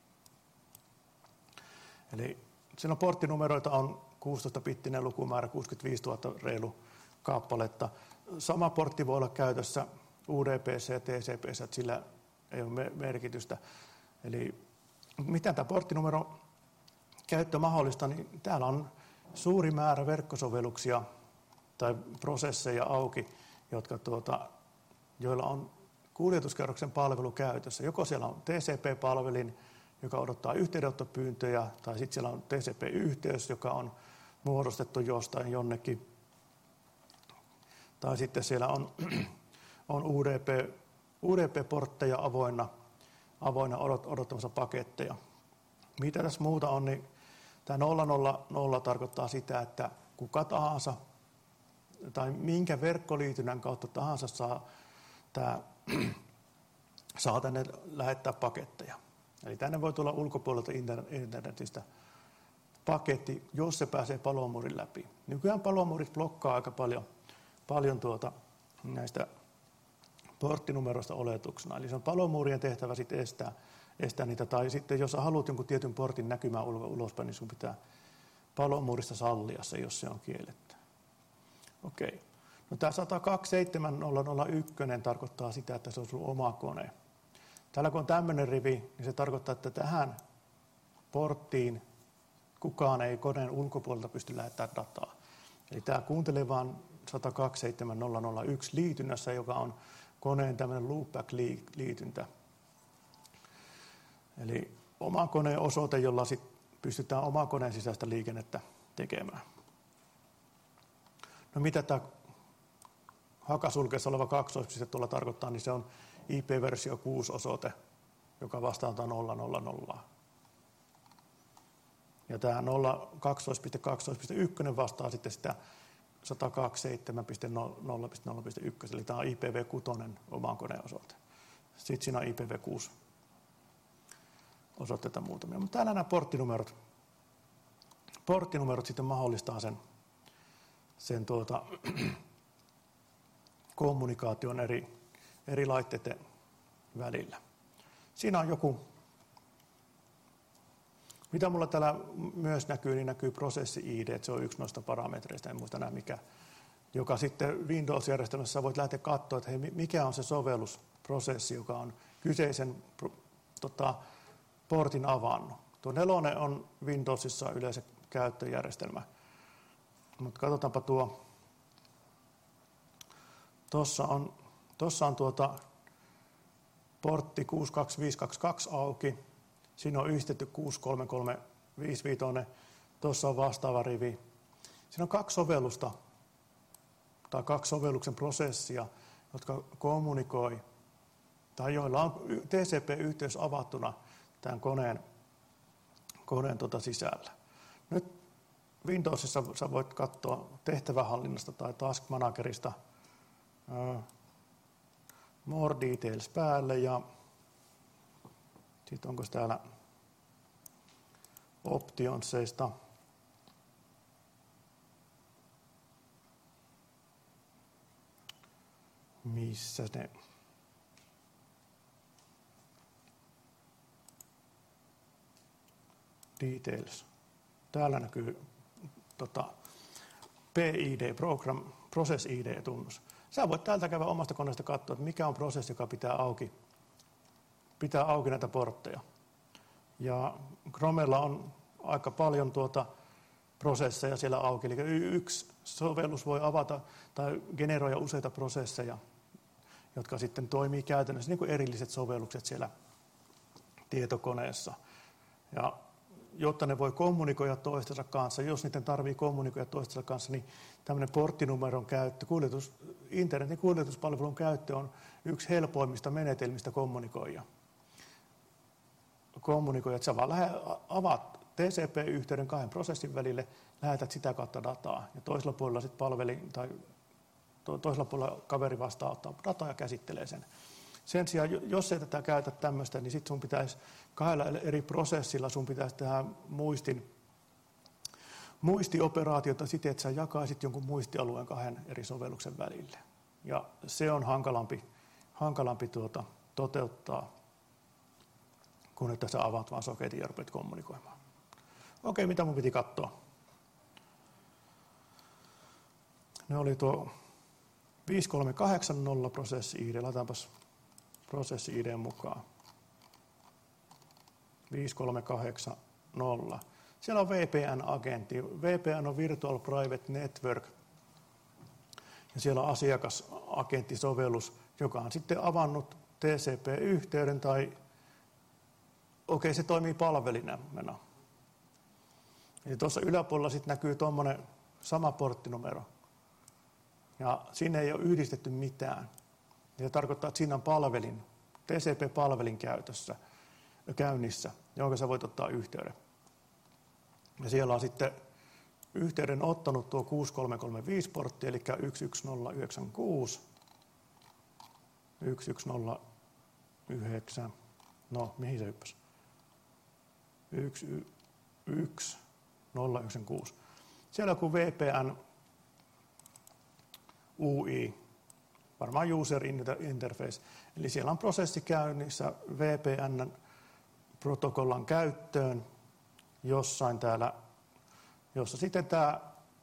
Eli siinä porttinumeroita on 16-bittinen lukumäärä, 65 000 reilu kappaletta. Sama portti voi olla käytössä UDP:ssä ja TCP:ssä, että sillä ei ole merkitystä. Eli miten tämä porttinumero käyttö mahdollista, niin täällä on suuri määrä verkkosovelluksia tai prosesseja auki, joilla on kuljetuskerroksen palvelu käytössä. Joko siellä on TCP-palvelin, joka odottaa yhteydenottopyyntöjä, tai sitten siellä on TCP-yhteys, joka on muodostettu jostain jonnekin. Tai sitten siellä on UDP-portteja avoinna odottamassa paketteja. Mitä tässä muuta on, niin tämä 000 tarkoittaa sitä, että kuka tahansa tai minkä verkkoliitynnän kautta tahansa saa tänne lähettää paketteja. Eli tänne voi tulla ulkopuolelta internetistä paketti, jos se pääsee palomuurin läpi. Nykyään palomuurit blokkaa aika paljon näistä porttinumeroista oletuksena. Eli se on palomuurien tehtävä sitten estää niitä. Tai sitten jos haluat jonkun tietyn portin näkymään ulospäin, niin sun pitää palomuurista sallia se, jos se on kielletty. Okei. No tämä 127.001 tarkoittaa sitä, että se on sun oma kone. Täällä kun on tämmöinen rivi, niin se tarkoittaa, että tähän porttiin kukaan ei koneen ulkopuolelta pysty lähettämään dataa. Eli tämä kuuntelee vain 127.001 liitynnässä, joka on koneen tämmöinen loopback-liityntä. Eli oma koneen osoite, jolla sit pystytään oman koneen sisäistä liikennettä tekemään. No mitä tämä hakasulkeessa oleva kaksoispiste tuolla tarkoittaa, niin se on IP-versio 6-osoite, joka vastaa 000. Ja tämä 2.2.1 vastaa sitten sitä 127.0.0.1, eli tämä on IPv6 oman koneen osoite. Sitten siinä on IPv6 osoitteita muutamia. Mutta täällä nämä porttinumerot. Porttinumerot sitten mahdollistaa sen kommunikaation eri laitteiden välillä. Siinä on joku, mitä mulla täällä myös näkyy, niin näkyy prosessi-ID, että se on yksi noista parametreista, en muista enää mikä, joka sitten Windows-järjestelmässä voit lähteä katsoa, että hei, mikä on se sovellusprosessi, joka on kyseisen portin avannut. Tuo 4 on Windowsissa yleensä käyttöjärjestelmä. Mutta katsotaanpa tuo. Tuossa on portti 62522 auki. Siinä on yhdistetty 63355. Tuossa on vastaava rivi. Siinä on 2 sovellusta tai 2 sovelluksen prosessia, jotka kommunikoi tai joilla on TCP-yhteys avattuna tämän koneen sisällä. Nyt Windowsissa sä voit katsoa tehtävähallinnasta tai Task Managerista More Details päälle ja sitten onko täällä Optionsseista missä ne Details. Täällä näkyy PID, Process ID-tunnus. Sä voit täältä käydä omasta koneesta katsoa, että mikä on prosessi, joka pitää auki näitä portteja. Ja Chromella on aika paljon prosesseja siellä auki. Eli yksi sovellus voi avata tai generoida useita prosesseja, jotka sitten toimii käytännössä niin kuin erilliset sovellukset siellä tietokoneessa. Ja jotta ne voi kommunikoida toistensa kanssa, jos niiden tarvitsee kommunikoida toistensa kanssa, niin tämmöinen porttinumeron käyttö, internetin kuljetuspalvelun käyttö on yksi helpoimmista menetelmistä kommunikoida. Että sä vaan avaat TCP-yhteyden 2 prosessin välille, lähetät sitä kautta dataa ja toisella puolella sitten toisella puolella kaveri vastaanottaa dataa ja käsittelee sen. Sen sijaan, jos ei tätä käytä tämmöistä, niin sitten sun pitäisi 2 eri prosessilla sun pitäisi tehdä muistioperaatiota siten, että sä jakaisit jonkun muistialueen 2 eri sovelluksen välille. Ja se on hankalampi toteuttaa, kun että sä avaat vaan soketin ja rupeat kommunikoimaan. Okei, mitä mun piti katsoa? Ne oli tuo 5380 prosessi-ID. Laitaanpas prosessi-ID mukaan. 5380. Siellä on VPN-agentti. VPN on Virtual Private Network. Ja siellä on asiakasagenttisovellus, joka on sitten avannut TCP-yhteyden tai se toimii palvelimena. Eli tuossa yläpuolella sitten näkyy tuommoinen sama porttinumero. Ja sinne ei ole yhdistetty mitään. Se tarkoittaa, että siinä on TCP-palvelin käynnissä, jonka sä voit ottaa yhteyden. Ja siellä on sitten yhteyden ottanut tuo 6335-portti, eli 11096, 1109, no mihin se hyppäsi? 11096. Siellä on joku VPN UI, varmaan user interface, eli siellä on prosessi käynnissä VPN-protokollan käyttöön jossain täällä, jossa sitten tämä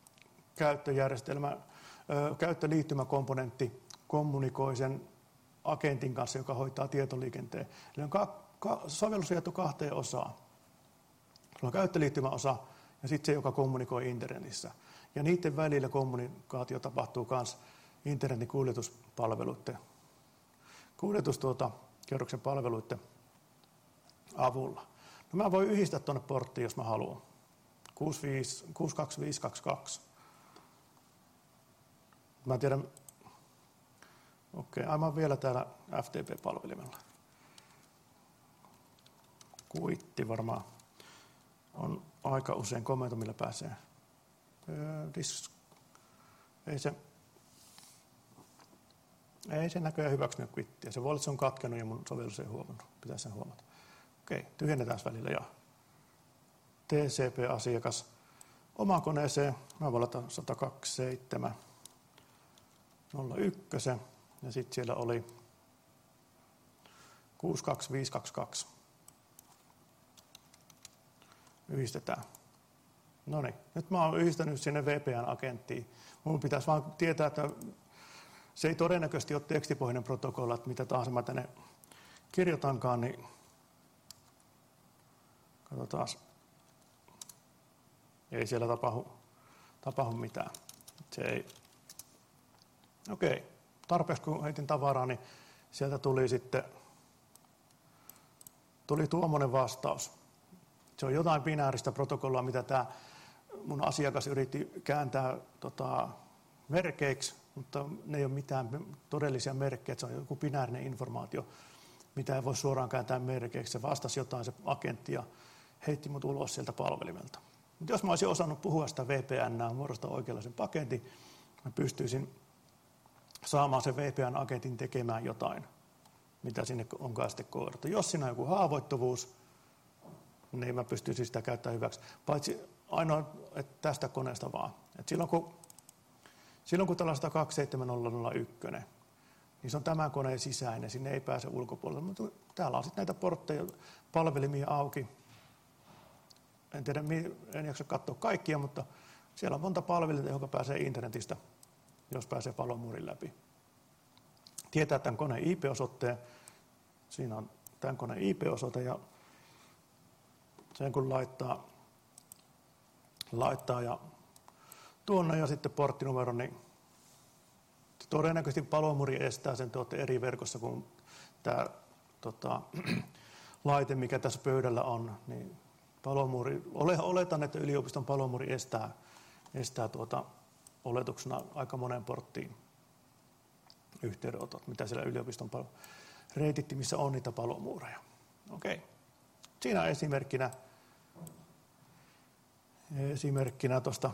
käyttöliittymäkomponentti kommunikoi sen agentin kanssa, joka hoitaa tietoliikenteen. Eli on sovellus jaettu 2 osaan. Sulla on käyttöliittymäosa ja sitten se, joka kommunikoi internetissä. Ja niiden välillä kommunikaatio tapahtuu myös internetin kuljetuskerroksen palveluiden avulla. No mä voin yhdistää tuonne porttiin, jos mä haluan. 62522. Mä tiedän, aivan vielä täällä FTP-palvelimella. Kuitti varmaan on aika usein komento, millä pääsee. Ei se näköjään hyväksynyt quittiä. Se voi olla, että se on katkenut ja mun sovellus ei huomannut. Pitäisi sen huomata. Tyhjennetään välillä ja TCP-asiakas omaan koneeseen. Mä voin laittaa 127.01 ja sitten siellä oli 62522. Yhdistetään. No niin, nyt mä oon yhdistänyt sinne VPN-agenttiin. Mun pitäisi vaan tietää, että se ei todennäköisesti ole tekstipohjainen protokolla, että mitä tahansa mä tänne kirjoitankaan, niin katsotaan. Ei siellä tapahdu mitään. Se ei. Okei, tarpeeksi kun heitin tavaraa, niin sieltä tuli tuommoinen vastaus. Se on jotain binääristä protokollaa, mitä tämä mun asiakas yritti kääntää merkeiksi, mutta ne ei ole mitään todellisia merkkejä, se on joku binäärinen informaatio, mitä ei voi suoraan kääntää merkeiksi. Se vastasi jotain se agentti ja heitti mut ulos sieltä palvelimelta. Mutta jos mä olisin osannut puhua sitä VPN:ää, muodostaa oikeanlaisen paketin, mä pystyisin saamaan sen VPN-agentin tekemään jotain, mitä sinne onkaan sitten koodattu. Jos siinä on joku haavoittuvuus, niin mä pystyisin sitä käyttämään hyväksi. Paitsi ainoa, että tästä koneesta vaan. Et silloin kun tällä 127.001, niin se on tämän koneen sisäinen, sinne ei pääse ulkopuolelle. Mutta täällä on sitten näitä portteja, palvelimia auki. En tiedä, en jaksa katsoa kaikkia, mutta siellä on monta palvelinta, johon pääsee internetistä, jos pääsee palomuurin läpi. Tietää tämän koneen IP-osoitteen. Siinä on tämän koneen IP-osoite ja sen kun laittaa ja tuonne ja sitten porttinumero, niin todennäköisesti palomuuri estää sen, te olette eri verkossa kuin tämä laite, mikä tässä pöydällä on, niin palomuuri, oletan, että yliopiston palomuuri estää oletuksena aika monen porttiin yhteydenotot, mitä siellä yliopiston reitittimissä on niitä palomuureja. Okei. Siinä esimerkkinä tuosta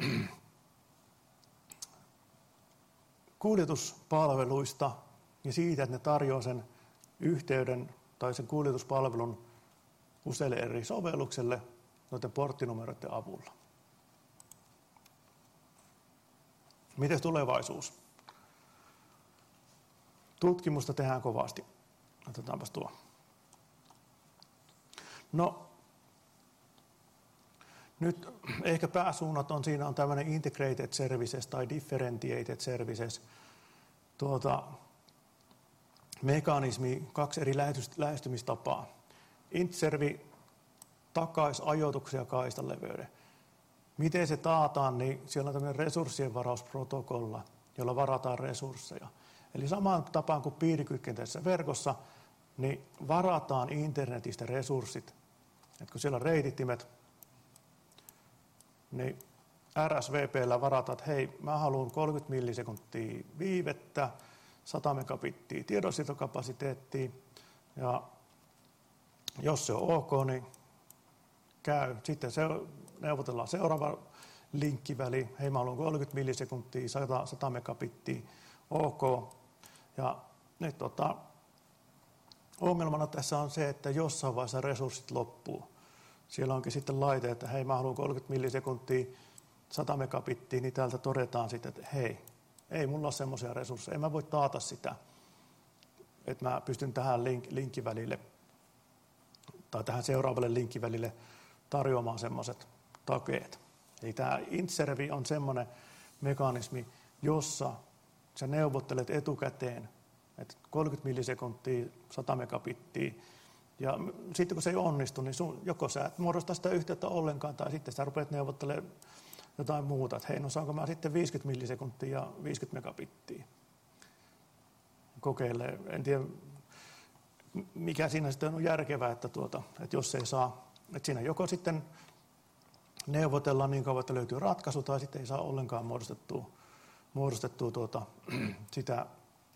kuljetuspalveluista ja siitä, että ne tarjoaa sen yhteyden tai sen kuljetuspalvelun useille eri sovellukselle noiden porttinumeroiden avulla. Miten tulevaisuus? Tutkimusta tehdään kovasti. Otetaanpas tuo. No, nyt ehkä pääsuunnat on, siinä on tämmöinen integrated services tai differentiated services mekanismi, kaksi eri lähestymistapaa. Intservi takaisi ajoituksia kaistan leveyden. Miten se taataan, niin siellä on tämmöinen resurssien varausprotokolla, jolla varataan resursseja. Eli samaan tapaan kuin piirikytkenteessä verkossa, niin varataan internetistä resurssit. Et kun siellä on reitittimet, niin RSVP:llä varataan, että hei, mä haluan 30 millisekuntia viivettä, 100 megabittiä tiedonsiirtokapasiteettia, ja jos se on ok, niin käy. Sitten neuvotellaan seuraava linkkiväli, hei, mä haluan 30 millisekuntia, 100 megabittiä, ok. Ja nyt ongelmana tässä on se, että jossain vaiheessa resurssit loppuu. Siellä onkin sitten laite, että hei, mä haluan 30 millisekuntia, 100 megabittiä, niin täältä todetaan sitten, että hei, ei mulla ole semmoisia resursseja, en mä voi taata sitä, että mä pystyn tähän linkkivälille tai tähän seuraavalle linkkivälille tarjoamaan semmoiset takeet. Eli tämä Intservi on semmoinen mekanismi, jossa sä neuvottelet etukäteen, että 30 millisekuntia, 100 megabittiä, ja sitten kun se ei onnistu, niin joko sä et muodosta sitä yhteyttä ollenkaan, tai sitten sä rupeat neuvottelemaan jotain muuta, että hei, no saanko mä sitten 50 millisekuntia ja 50 megabittiä. Kokeile, en tiedä mikä siinä sitten on järkevää, että jos ei saa, että siinä joko sitten neuvotellaan niin kauan, että löytyy ratkaisu, tai sitten ei saa ollenkaan muodostettua sitä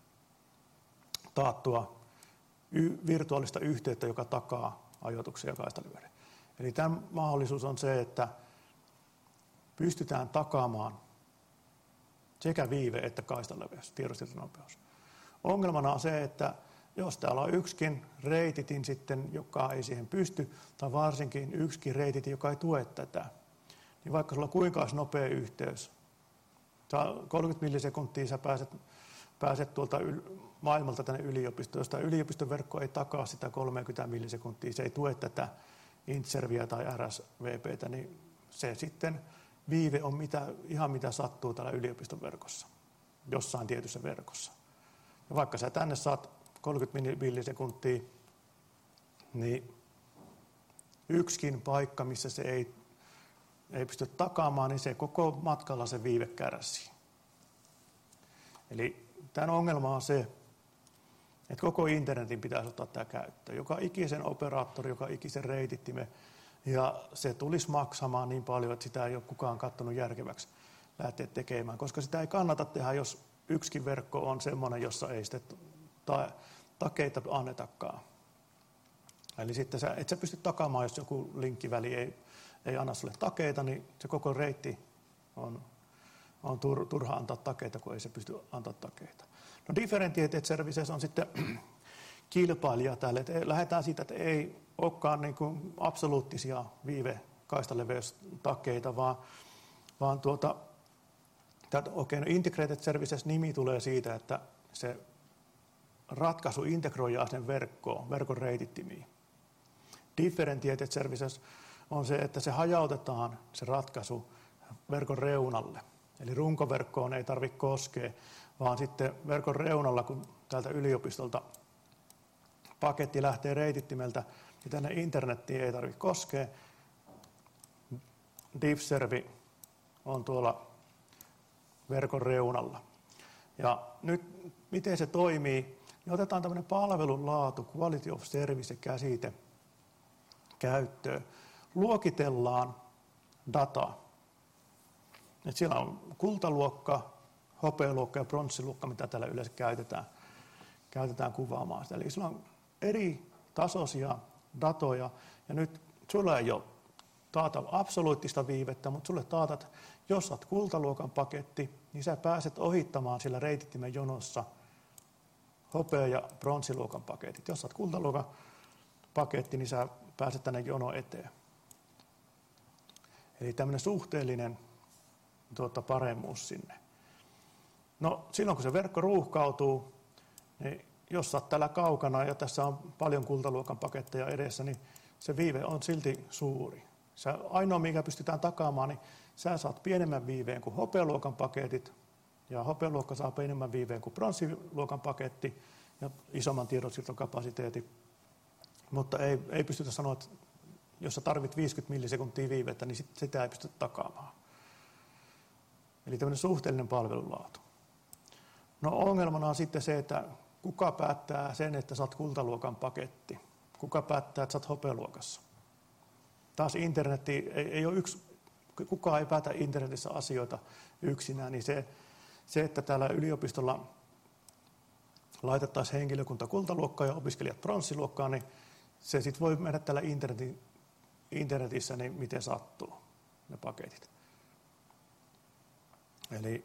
taattua virtuaalista yhteyttä, joka takaa ajoituksia ja kaistaleveyden. Eli tämä mahdollisuus on se, että pystytään takaamaan sekä viive että kaistaleveys, tiedonsiirtonopeus. Ongelmana on se, että jos täällä on yksikin reititin sitten, joka ei siihen pysty, tai varsinkin yksikin reititin, joka ei tue tätä, niin vaikka sulla on kuinka olisi nopea yhteys, 30 millisekuntia sä pääset tuolta maailmalta tänne yliopistoon. Jos tämä yliopiston verkko ei takaa sitä 30 millisekuntia, se ei tue tätä Intserviä tai RSVPtä, niin se sitten viive on ihan mitä sattuu täällä yliopiston verkossa, jossain tietyssä verkossa. Ja vaikka sä tänne saat 30 millisekuntia, niin yksikin paikka, missä se ei ei pysty takaamaan, niin se koko matkalla se viive kärsii. Eli tämän ongelma on se, että koko internetin pitäisi ottaa tämä käyttöön. Joka ikisen operaattori, joka ikisen reitittime, ja se tulisi maksamaan niin paljon, että sitä ei ole kukaan katsonut järkeväksi lähteä tekemään, koska sitä ei kannata tehdä, jos yksikin verkko on semmoinen, jossa ei sitten takeita annetakaan. Eli sitten et sä pysty takaamaan, jos joku linkkiväli ei anna sulle takeita, niin se koko reitti on turha antaa takeita, kun ei se pysty antaa takeita. No differentiated services on sitten kilpailija tälle. Lähdetään siitä, että ei olekaan niin kuin absoluuttisia kaistaleveys-takeita, vaan integrated services nimi tulee siitä, että se ratkaisu integroidaan sen verkon reitittimiin. Differentiated services on se, että se hajautetaan se ratkaisu verkon reunalle. Eli runkoverkkoon ei tarvitse koskea, vaan sitten verkon reunalla, kun täältä yliopistolta paketti lähtee reitittimeltä, niin tänne internettiin ei tarvitse koskea. Diffservi on tuolla verkon reunalla. Ja nyt miten se toimii, niin otetaan tämmöinen palvelun laatu, quality of service käsite käyttöön. Luokitellaan dataa. Et siellä on kultaluokka, hopealuokka ja pronssiluokka, mitä täällä yleensä käytetään kuvaamaan sitä. Eli sillä on eri tasoisia datoja, ja nyt sulla ei ole taata absoluuttista viivettä, mutta sulle taatat, jos olet kultaluokan paketti, niin sä pääset ohittamaan sillä reitittimen jonossa hopea- ja pronssiluokan paketit. Jos olet kultaluokan paketti, niin sä pääset tänne jono eteen. Eli tämmöinen suhteellinen paremmuus sinne. No silloin kun se verkko ruuhkautuu, niin jos olet täällä kaukana ja tässä on paljon kultaluokan paketteja edessä, niin se viive on silti suuri. Ainoa, mikä pystytään takaamaan, niin sä saat pienemmän viiveen kuin hopealuokan paketit, ja hopealuokka saa pienemmän viiveen kuin pronssiluokan paketti ja isomman tiedonsiirtokapasiteetin. Mutta ei pystytä sanoa, että jos sä tarvit 50 millisekuntia viivettä, niin sitä ei pystytä takaamaan. Eli tämmöinen suhteellinen palvelulaatu. No ongelmana on sitten se, että kuka päättää sen, että sä oot kultaluokan paketti? Kuka päättää, että sä oot hopealuokassa? Taas internetti ei ole kukaan ei päätä internetissä asioita yksinään, niin se, että täällä yliopistolla laitettaisiin henkilökunta kultaluokkaan ja opiskelijat pronssiluokkaan, niin se sitten voi mennä täällä internetissä niin miten sattuu ne paketit. Eli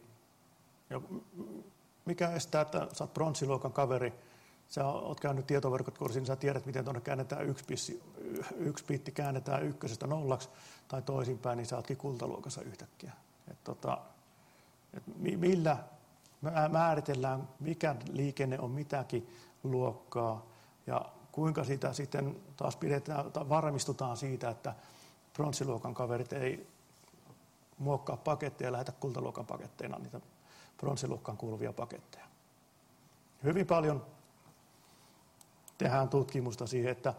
mikä estää, että sä oot pronssiluokan kaveri, sä oot käynyt tietoverkot-kurssin, niin sä tiedät, miten tuonne käännetään yksi bitti käännetään 1:stä 0:ksi tai toisinpäin, niin sä ootkin kultaluokassa yhtäkkiä. Millä määritellään, mikä liikenne on mitäkin luokkaa ja kuinka sitä sitten taas pidetään tai varmistutaan siitä, että pronssiluokan kaverit ei muokkaa paketteja ja lähetä kultaluokan paketteina niitä pronssiluokkaan kuuluvia paketteja. Hyvin paljon tehdään tutkimusta siihen, että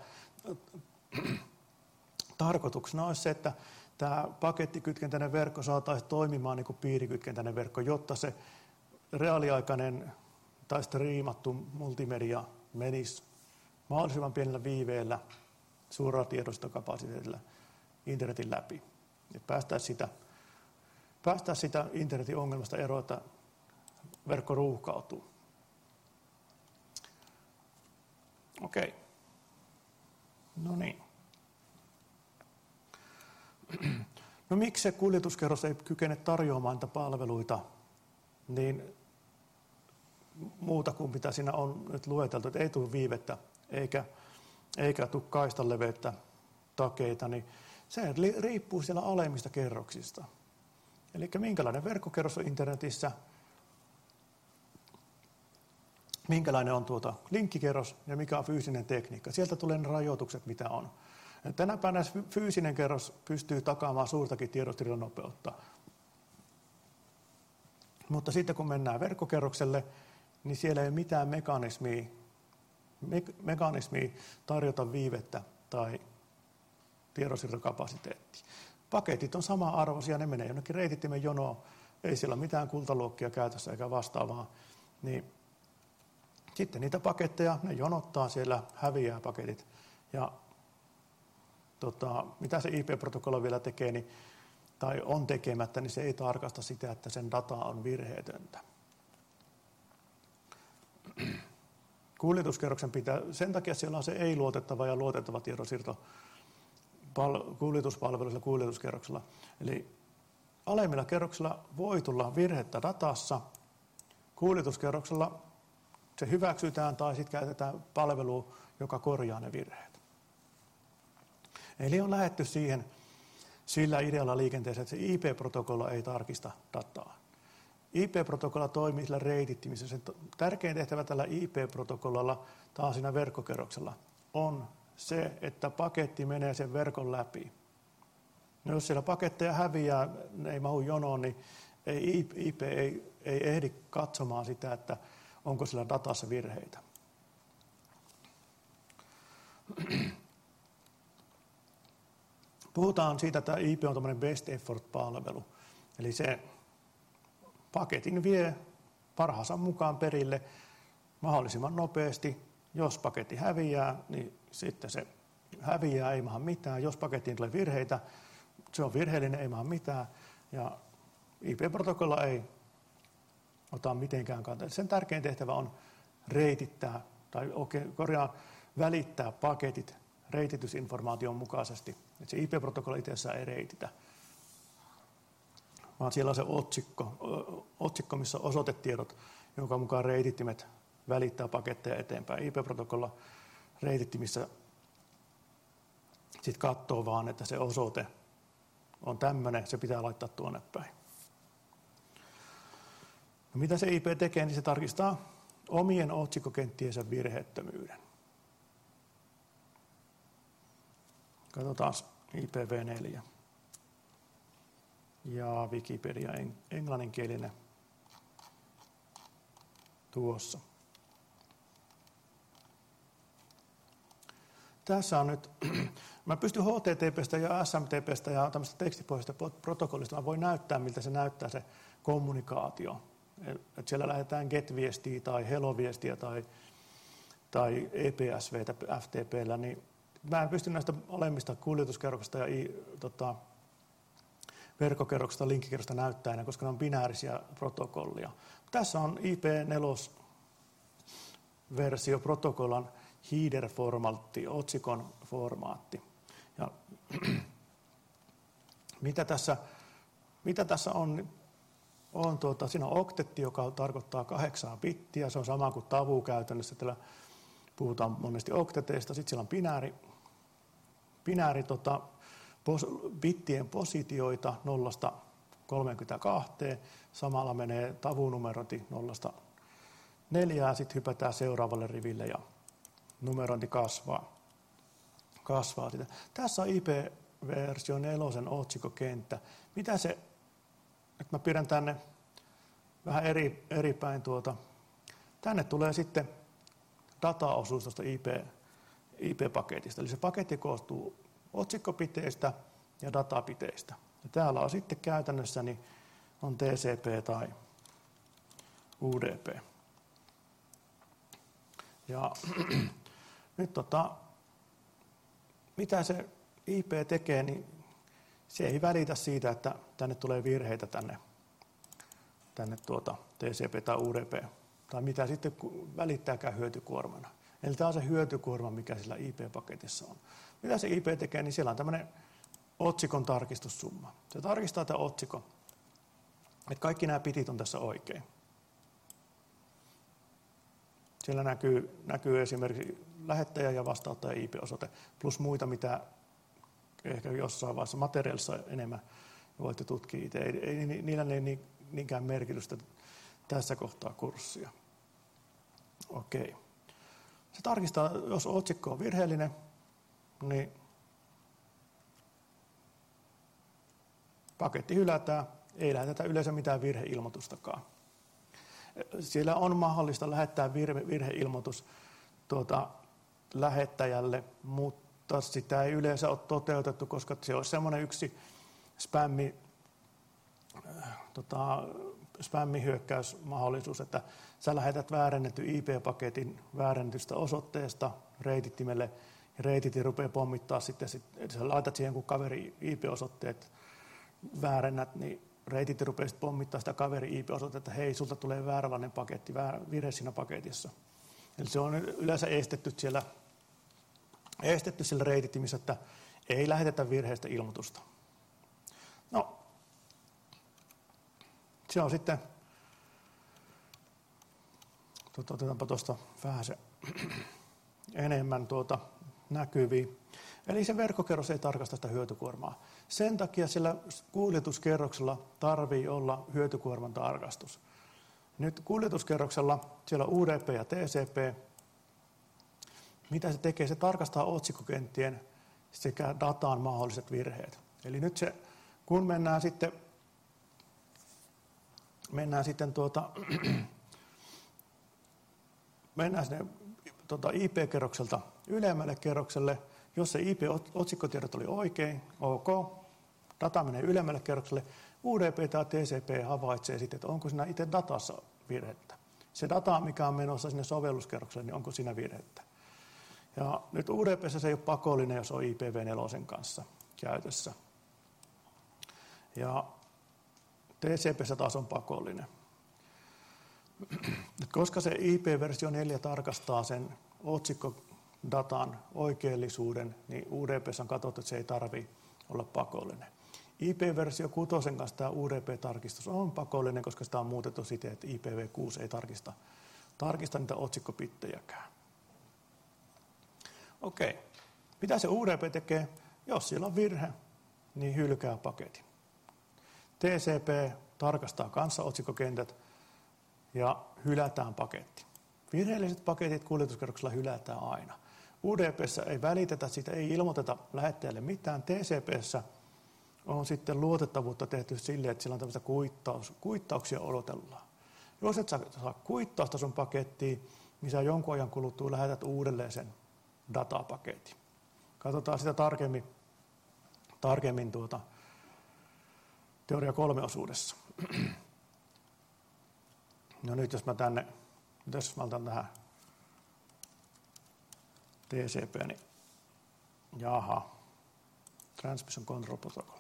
tarkoituksena olisi se, että tämä pakettikytkentäinen verkko saataisiin toimimaan niin kuin piirikytkentäinen verkko, jotta se reaaliaikainen tai striimattu multimedia menisi mahdollisimman pienellä viiveellä suurella tiedostokapasiteetilla internetin läpi. Päästäisiin sitä internetin ongelmasta eroon, että verkko ruuhkautuu. Okei. No niin. No miksi se kuljetuskerros ei kykene tarjoamaan niitä palveluita niin muuta kuin mitä siinä on nyt lueteltu, että ei tule viivettä eikä tule kaistaleveyttä, takeita, niin se riippuu siellä alemmista kerroksista. Eli minkälainen verkkokerros on internetissä, minkälainen on linkkikerros ja mikä on fyysinen tekniikka. Sieltä tulee ne rajoitukset, mitä on. Tänä päivänä fyysinen kerros pystyy takaamaan suurtakin tiedostirtonopeutta. Mutta sitten kun mennään verkkokerrokselle, niin siellä ei ole mitään mekanismia tarjota viivettä tai tiedonsiirtokapasiteettia. Paketit on sama-arvoisia, ne menee jonnekin reitittimen jonoon, ei siellä ole mitään kultaluokkia käytössä eikä vastaavaa. Niin sitten niitä paketteja, ne jonottaa siellä, häviää paketit. Ja mitä se IP-protokolla vielä tekee, tai on tekemättä, niin se ei tarkasta sitä, että sen data on virheetöntä. Kuljetuskerroksen pitää, sen takia siellä on se ei-luotettava ja luotettava tiedonsiirto kuljetuspalveluilla kuljetuskerroksella. Eli alemmilla kerroksilla voi tulla virhettä datassa, kuljetuskerroksella se hyväksytään tai sitten käytetään palvelua, joka korjaa ne virheet. Eli on lähdetty siihen sillä idealla liikenteessä, että se IP-protokolla ei tarkista dataa. IP-protokolla toimii sillä reitittimissä. Se tärkein tehtävä tällä IP-protokollalla, taas siinä verkkokerroksella, on se, että paketti menee sen verkon läpi. No jos siellä paketteja häviää, ne ei mahu jonoon, niin IP ei ehdi katsomaan sitä, että onko sillä datassa virheitä. Puhutaan siitä, että IP on tämmöinen best effort-palvelu. Eli se paketin vie parhaansa mukaan perille mahdollisimman nopeasti. Jos paketti häviää, niin sitten se häviää, ei maha mitään. Jos pakettiin tulee virheitä, se on virheellinen, ei maha mitään. Ja IP-protokolla ei ota mitenkään kantaa. Sen tärkein tehtävä on reitittää, tai välittää paketit reititysinformaation mukaisesti. Et se IP-protokolla itsessään ei reititä, vaan siellä on se otsikko, missä on osoitetiedot, jonka mukaan reitittimet välittää paketteja eteenpäin. IP-protokolla reitittimissä sitten katsoo vaan, että se osoite on tämmöinen, se pitää laittaa tuonne päin. No, mitä se IP tekee, niin se tarkistaa omien otsikkokenttiensä virheettömyyden. Katsotaan IPv4 ja Wikipedia englanninkielinen tuossa. Tässä on nyt, mä pystyn HTTPstä ja SMTPstä ja tämmöistä tekstipohjaisesta protokollista, mä voin näyttää, miltä se näyttää se kommunikaatio. Että siellä lähdetään GET-viestiä tai Hello-viestiä tai EPSVtä FTP:llä, niin mä en pysty näistä alemmista kuljetuskerroksista ja verkkokerroksista, linkkikerroksista näyttämään, koska ne on binäärisiä protokollia. Tässä on IP4-versio protokollan header-formaatti, otsikon formaatti. Ja mitä tässä on siinä on oktetti, joka tarkoittaa 8 bittiä, se on sama kuin tavu käytännössä. Täällä puhutaan monesti okteteista, sitten siellä on binääri bittien positioita 0-32, samalla menee tavunumerointi 0-4, sitten hypätään seuraavalle riville ja numerointi kasvaa sitä. Tässä on IP-versio 4 otsikkokenttä. Mitä se, että mä pidän tänne vähän eri päin tänne tulee sitten dataosuus tuosta IP-paketista. Eli se paketti koostuu otsikkopiteistä ja datapiteistä. Ja täällä on sitten käytännössä niin on TCP tai UDP. Ja nyt mitä se IP tekee, niin se ei välitä siitä, että tänne tulee virheitä tänne TCP tai UDP, tai mitä sitten välittääkään hyötykuormana. Eli tämä on se hyötykuorma, mikä sillä IP-paketissa on. Mitä se IP tekee, niin siellä on tämmöinen otsikon tarkistussumma. Se tarkistaa tämä otsikon, että kaikki nämä bitit on tässä oikein. Siellä näkyy esimerkiksi lähettäjä ja vastaanottaja IP-osoite, plus muita, mitä ehkä jossain vaiheessa materiaalissa enemmän voitte tutkia itse. Niillä ei niinkään merkitystä tässä kohtaa kurssia. Okei. Se tarkistaa, jos otsikko on virheellinen, niin paketti hylätään, ei lähetetä yleensä mitään virheilmoitustakaan. Siellä on mahdollista lähettää virheilmoitus lähettäjälle, mutta sitä ei yleensä ole toteutettu, koska se olisi semmoinen yksi spämmihyökkäysmahdollisuus, että sä lähetät väärennetty IP-paketin väärennetystä osoitteesta reitittimelle, ja reititti rupeaa pommittaa sitten, sä laitat siihen kun kaveri IP-osoitteet väärennät, niin reititti rupeaa sitten pommittaa sitä kaveri IP-osoitetta, että hei, sulta tulee vääränlainen paketti, virhe siinä paketissa. Eli se on yleensä estetty siellä reitittimissä, että ei lähetetä virheistä ilmoitusta. No, se on sitten, otetaanpa tuosta vähän se enemmän näkyviä. Eli se verkkokerros ei tarkasta sitä hyötykuormaa. Sen takia sillä kuljetuskerroksella tarvii olla hyötykuorman tarkastus. Nyt kuljetuskerroksella siellä on UDP ja TCP. Mitä se tekee? Se tarkastaa otsikkokenttien sekä dataan mahdolliset virheet. Eli nyt se, kun mennään sinne IP-kerrokselta ylemmälle kerrokselle, jos se IP-otsikkotiedot oli oikein, ok, data menee ylemmälle kerrokselle, UDP tai TCP havaitsee sitten, että onko siinä itse datassa virhettä. Se data, mikä on menossa sinne sovelluskerrokselle, niin onko siinä virhettä. Ja nyt UDP:ssä se ei ole pakollinen, jos on IPv4 kanssa käytössä. Ja TCP:ssä taas on pakollinen. Koska se IP-versio 4 tarkastaa sen otsikkodatan oikeellisuuden, niin UDP:ssä on katsottu, että se ei tarvitse olla pakollinen. IP-versio 6 kanssa tämä UDP-tarkistus on pakollinen, koska sitä on muutettu siten, että IPv6 ei tarkista niitä otsikkopittejäkään. Okei. Mitä se UDP tekee? Jos siellä on virhe, niin hylkää paketin. TCP tarkastaa kanssa otsikkokentät ja hylätään paketti. Virheelliset paketit kuljetuskerroksella hylätään aina. UDP:ssä ei välitetä siitä, ei ilmoiteta lähettäjälle mitään. TCP:ssä on sitten luotettavuutta tehty silleen, että sillä on tämmöistä kuittauksia odotellaan. Jos et saa kuittausta sun pakettiin, niin sä jonkun ajan kuluttua lähetät uudelleen sen datapaketin. Katsotaan sitä tarkemmin teoria 3-osuudessa. No nyt jos mä otan tähän TCP, niin jaha, Transmission Control Protocol.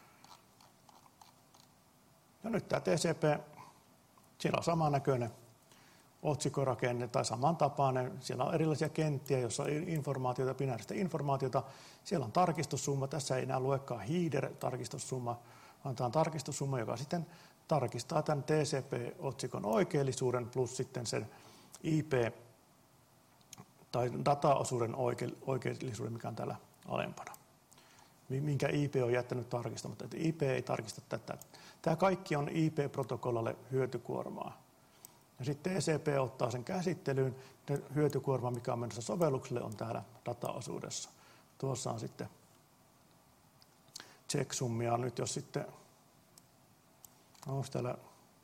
No nyt tämä TCP, siellä on samannäköinen otsikkorakenne tai samantapainen. Siellä on erilaisia kenttiä, joissa on informaatiota, binääristä informaatiota. Siellä on tarkistussumma. Tässä ei enää luekaan header-tarkistussumma, vaan tämä on tarkistussumma, joka sitten tarkistaa tämän TCP-otsikon oikeellisuuden plus sitten sen IP- tai dataosuuden oikeellisuuden, mikä on täällä alempana. Minkä IP on jättänyt tarkistamatta. Että IP ei tarkista tätä. Tämä kaikki on IP-protokollalle hyötykuormaa. Ja sitten TCP ottaa sen käsittelyyn. Hyötykuorma, mikä on menossa sovellukselle, on täällä dataosuudessa. Tuossa on sitten checksummia. Nyt jos sitten, onko täällä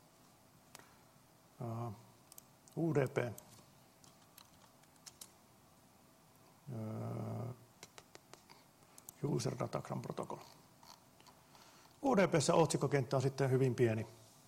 UDP, User Datagram Protocol. UDP:ssä otsikkokenttä on sitten hyvin pieni.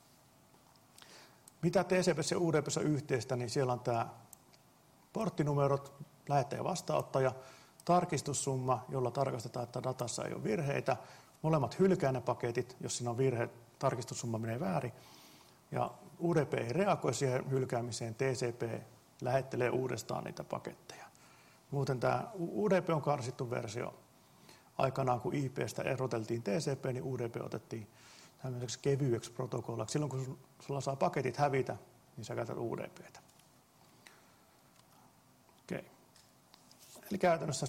Mitä TCP:ssä ja UDP:ssä yhteistä, niin siellä on tämä porttinumerot, lähettäjä ja vastaanottaja, tarkistussumma, jolla tarkastetaan, että datassa ei ole virheitä. Molemmat hylkää ne paketit, jos siinä on virhe, tarkistussumma menee väärin. Ja UDP ei reagoi siihen hylkäämiseen, TCP lähettelee uudestaan niitä paketteja. Muuten tämä UDP on karsittu versio. Aikanaan kun IP:stä eroteltiin TCP, niin UDP otettiin tämmöiseksi kevyeksi protokollaksi. Silloin kun sulla saa paketit hävitä, niin sä käytät UDP:tä. Okei. Eli käytännössä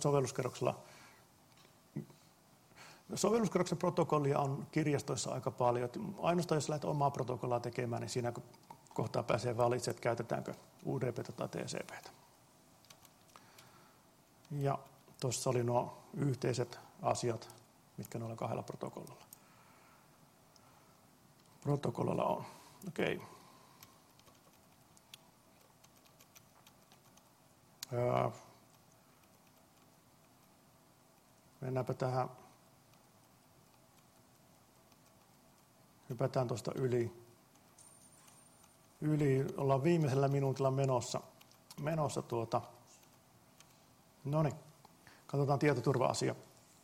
sovelluskerroksen protokollia on kirjastoissa aika paljon. Ainoastaan jos lähdet omaa protokollaa tekemään, niin siinä kohtaa pääsee valitsemaan, että käytetäänkö UDP:tä tai TCP:tä. Ja tuossa oli nuo yhteiset asiat, mitkä noilla kahdella protokollalla on. Okei. Mennäänpä tähän Hypätään tuosta yli. Ollaan viimeisellä minuutilla menossa no niin, katsotaan tietoturva-asia.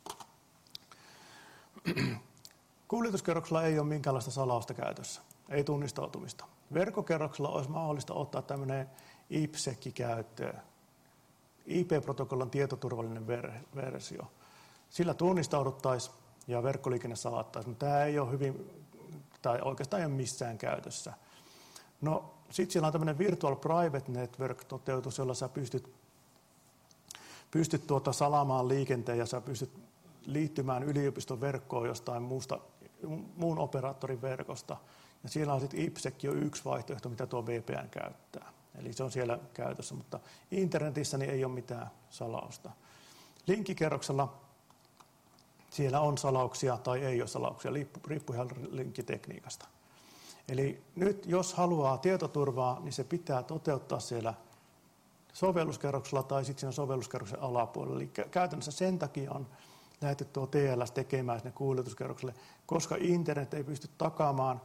Kuljetuskerroksella ei ole minkäänlaista salausta käytössä, ei tunnistautumista. Verkkokerroksella olisi mahdollista ottaa tämmöinen IPsec käyttöön, IP-protokollan tietoturvallinen versio. Sillä tunnistauduttaisiin ja verkkoliikenne salattaisiin, mutta tämä ei ole hyvin, tai oikeastaan ei ole missään käytössä. No, sitten siellä on tämmöinen Virtual Private Network-toteutus, jolla sä pystyt salaamaan liikenteen ja sä pystyt liittymään yliopiston verkkoon jostain muun operaattorin verkosta. Ja siellä on sitten IPsec jo yksi vaihtoehto, mitä tuo VPN käyttää. Eli se on siellä käytössä, mutta internetissä niin ei ole mitään salausta. Linkkikerroksella siellä on salauksia tai ei ole salauksia, riippuu ihan linkkitekniikasta. Eli nyt jos haluaa tietoturvaa, niin se pitää toteuttaa siellä sovelluskerroksella tai sitten siinä sovelluskerroksen alapuolella. Eli käytännössä sen takia on lähdetty tuo TLS tekemään sinne kuljetuskerrokselle, koska internet ei pysty takaamaan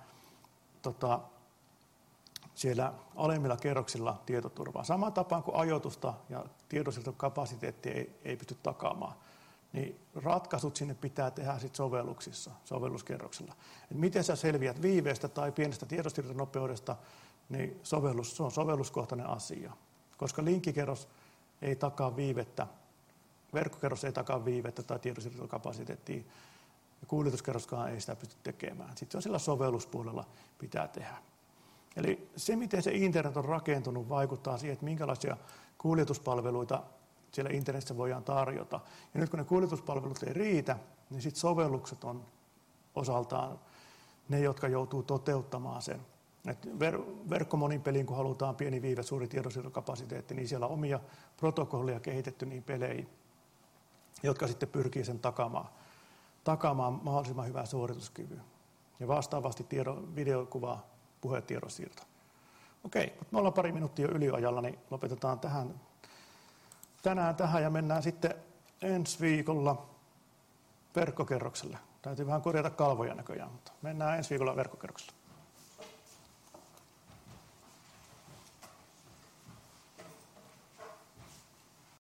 siellä alemmilla kerroksilla tietoturvaa. Samaan tapaan kuin ajoitusta ja tiedonsiirtokapasiteettia ei pysty takaamaan, niin ratkaisut sinne pitää tehdä sit sovelluksissa, sovelluskerroksella. Et miten sä selviät viiveestä tai pienestä tiedonsiirtonopeudesta, niin se on sovelluskohtainen asia. Koska linkkikerros ei takaa viivettä, verkkokerros ei takaa viivettä tai tiedonsiirtokapasiteettia, ja kuljetuskerroskaan ei sitä pysty tekemään. Sitten se on sillä sovelluspuolella pitää tehdä. Eli se, miten se internet on rakentunut, vaikuttaa siihen, että minkälaisia kuljetuspalveluita siellä internetissä voidaan tarjota. Ja nyt kun ne kuljetuspalvelut ei riitä, niin sitten sovellukset on osaltaan ne, jotka joutuu toteuttamaan sen. Verkkomonipeliin, kun halutaan pieni viive, suuri tiedonsiirtokapasiteetti, niin siellä on omia protokollia kehitetty niin peleihin, jotka sitten pyrkii sen takaamaan mahdollisimman hyvää suorituskyvyä. Ja vastaavasti videokuva, puhetiedonsiirto. Okei, mutta me ollaan pari minuuttia yliajalla, niin lopetetaan tänään tähän ja mennään sitten ensi viikolla verkkokerrokselle. Täytyy vähän korjata kalvoja näköjään, mutta mennään ensi viikolla verkkokerrokselle.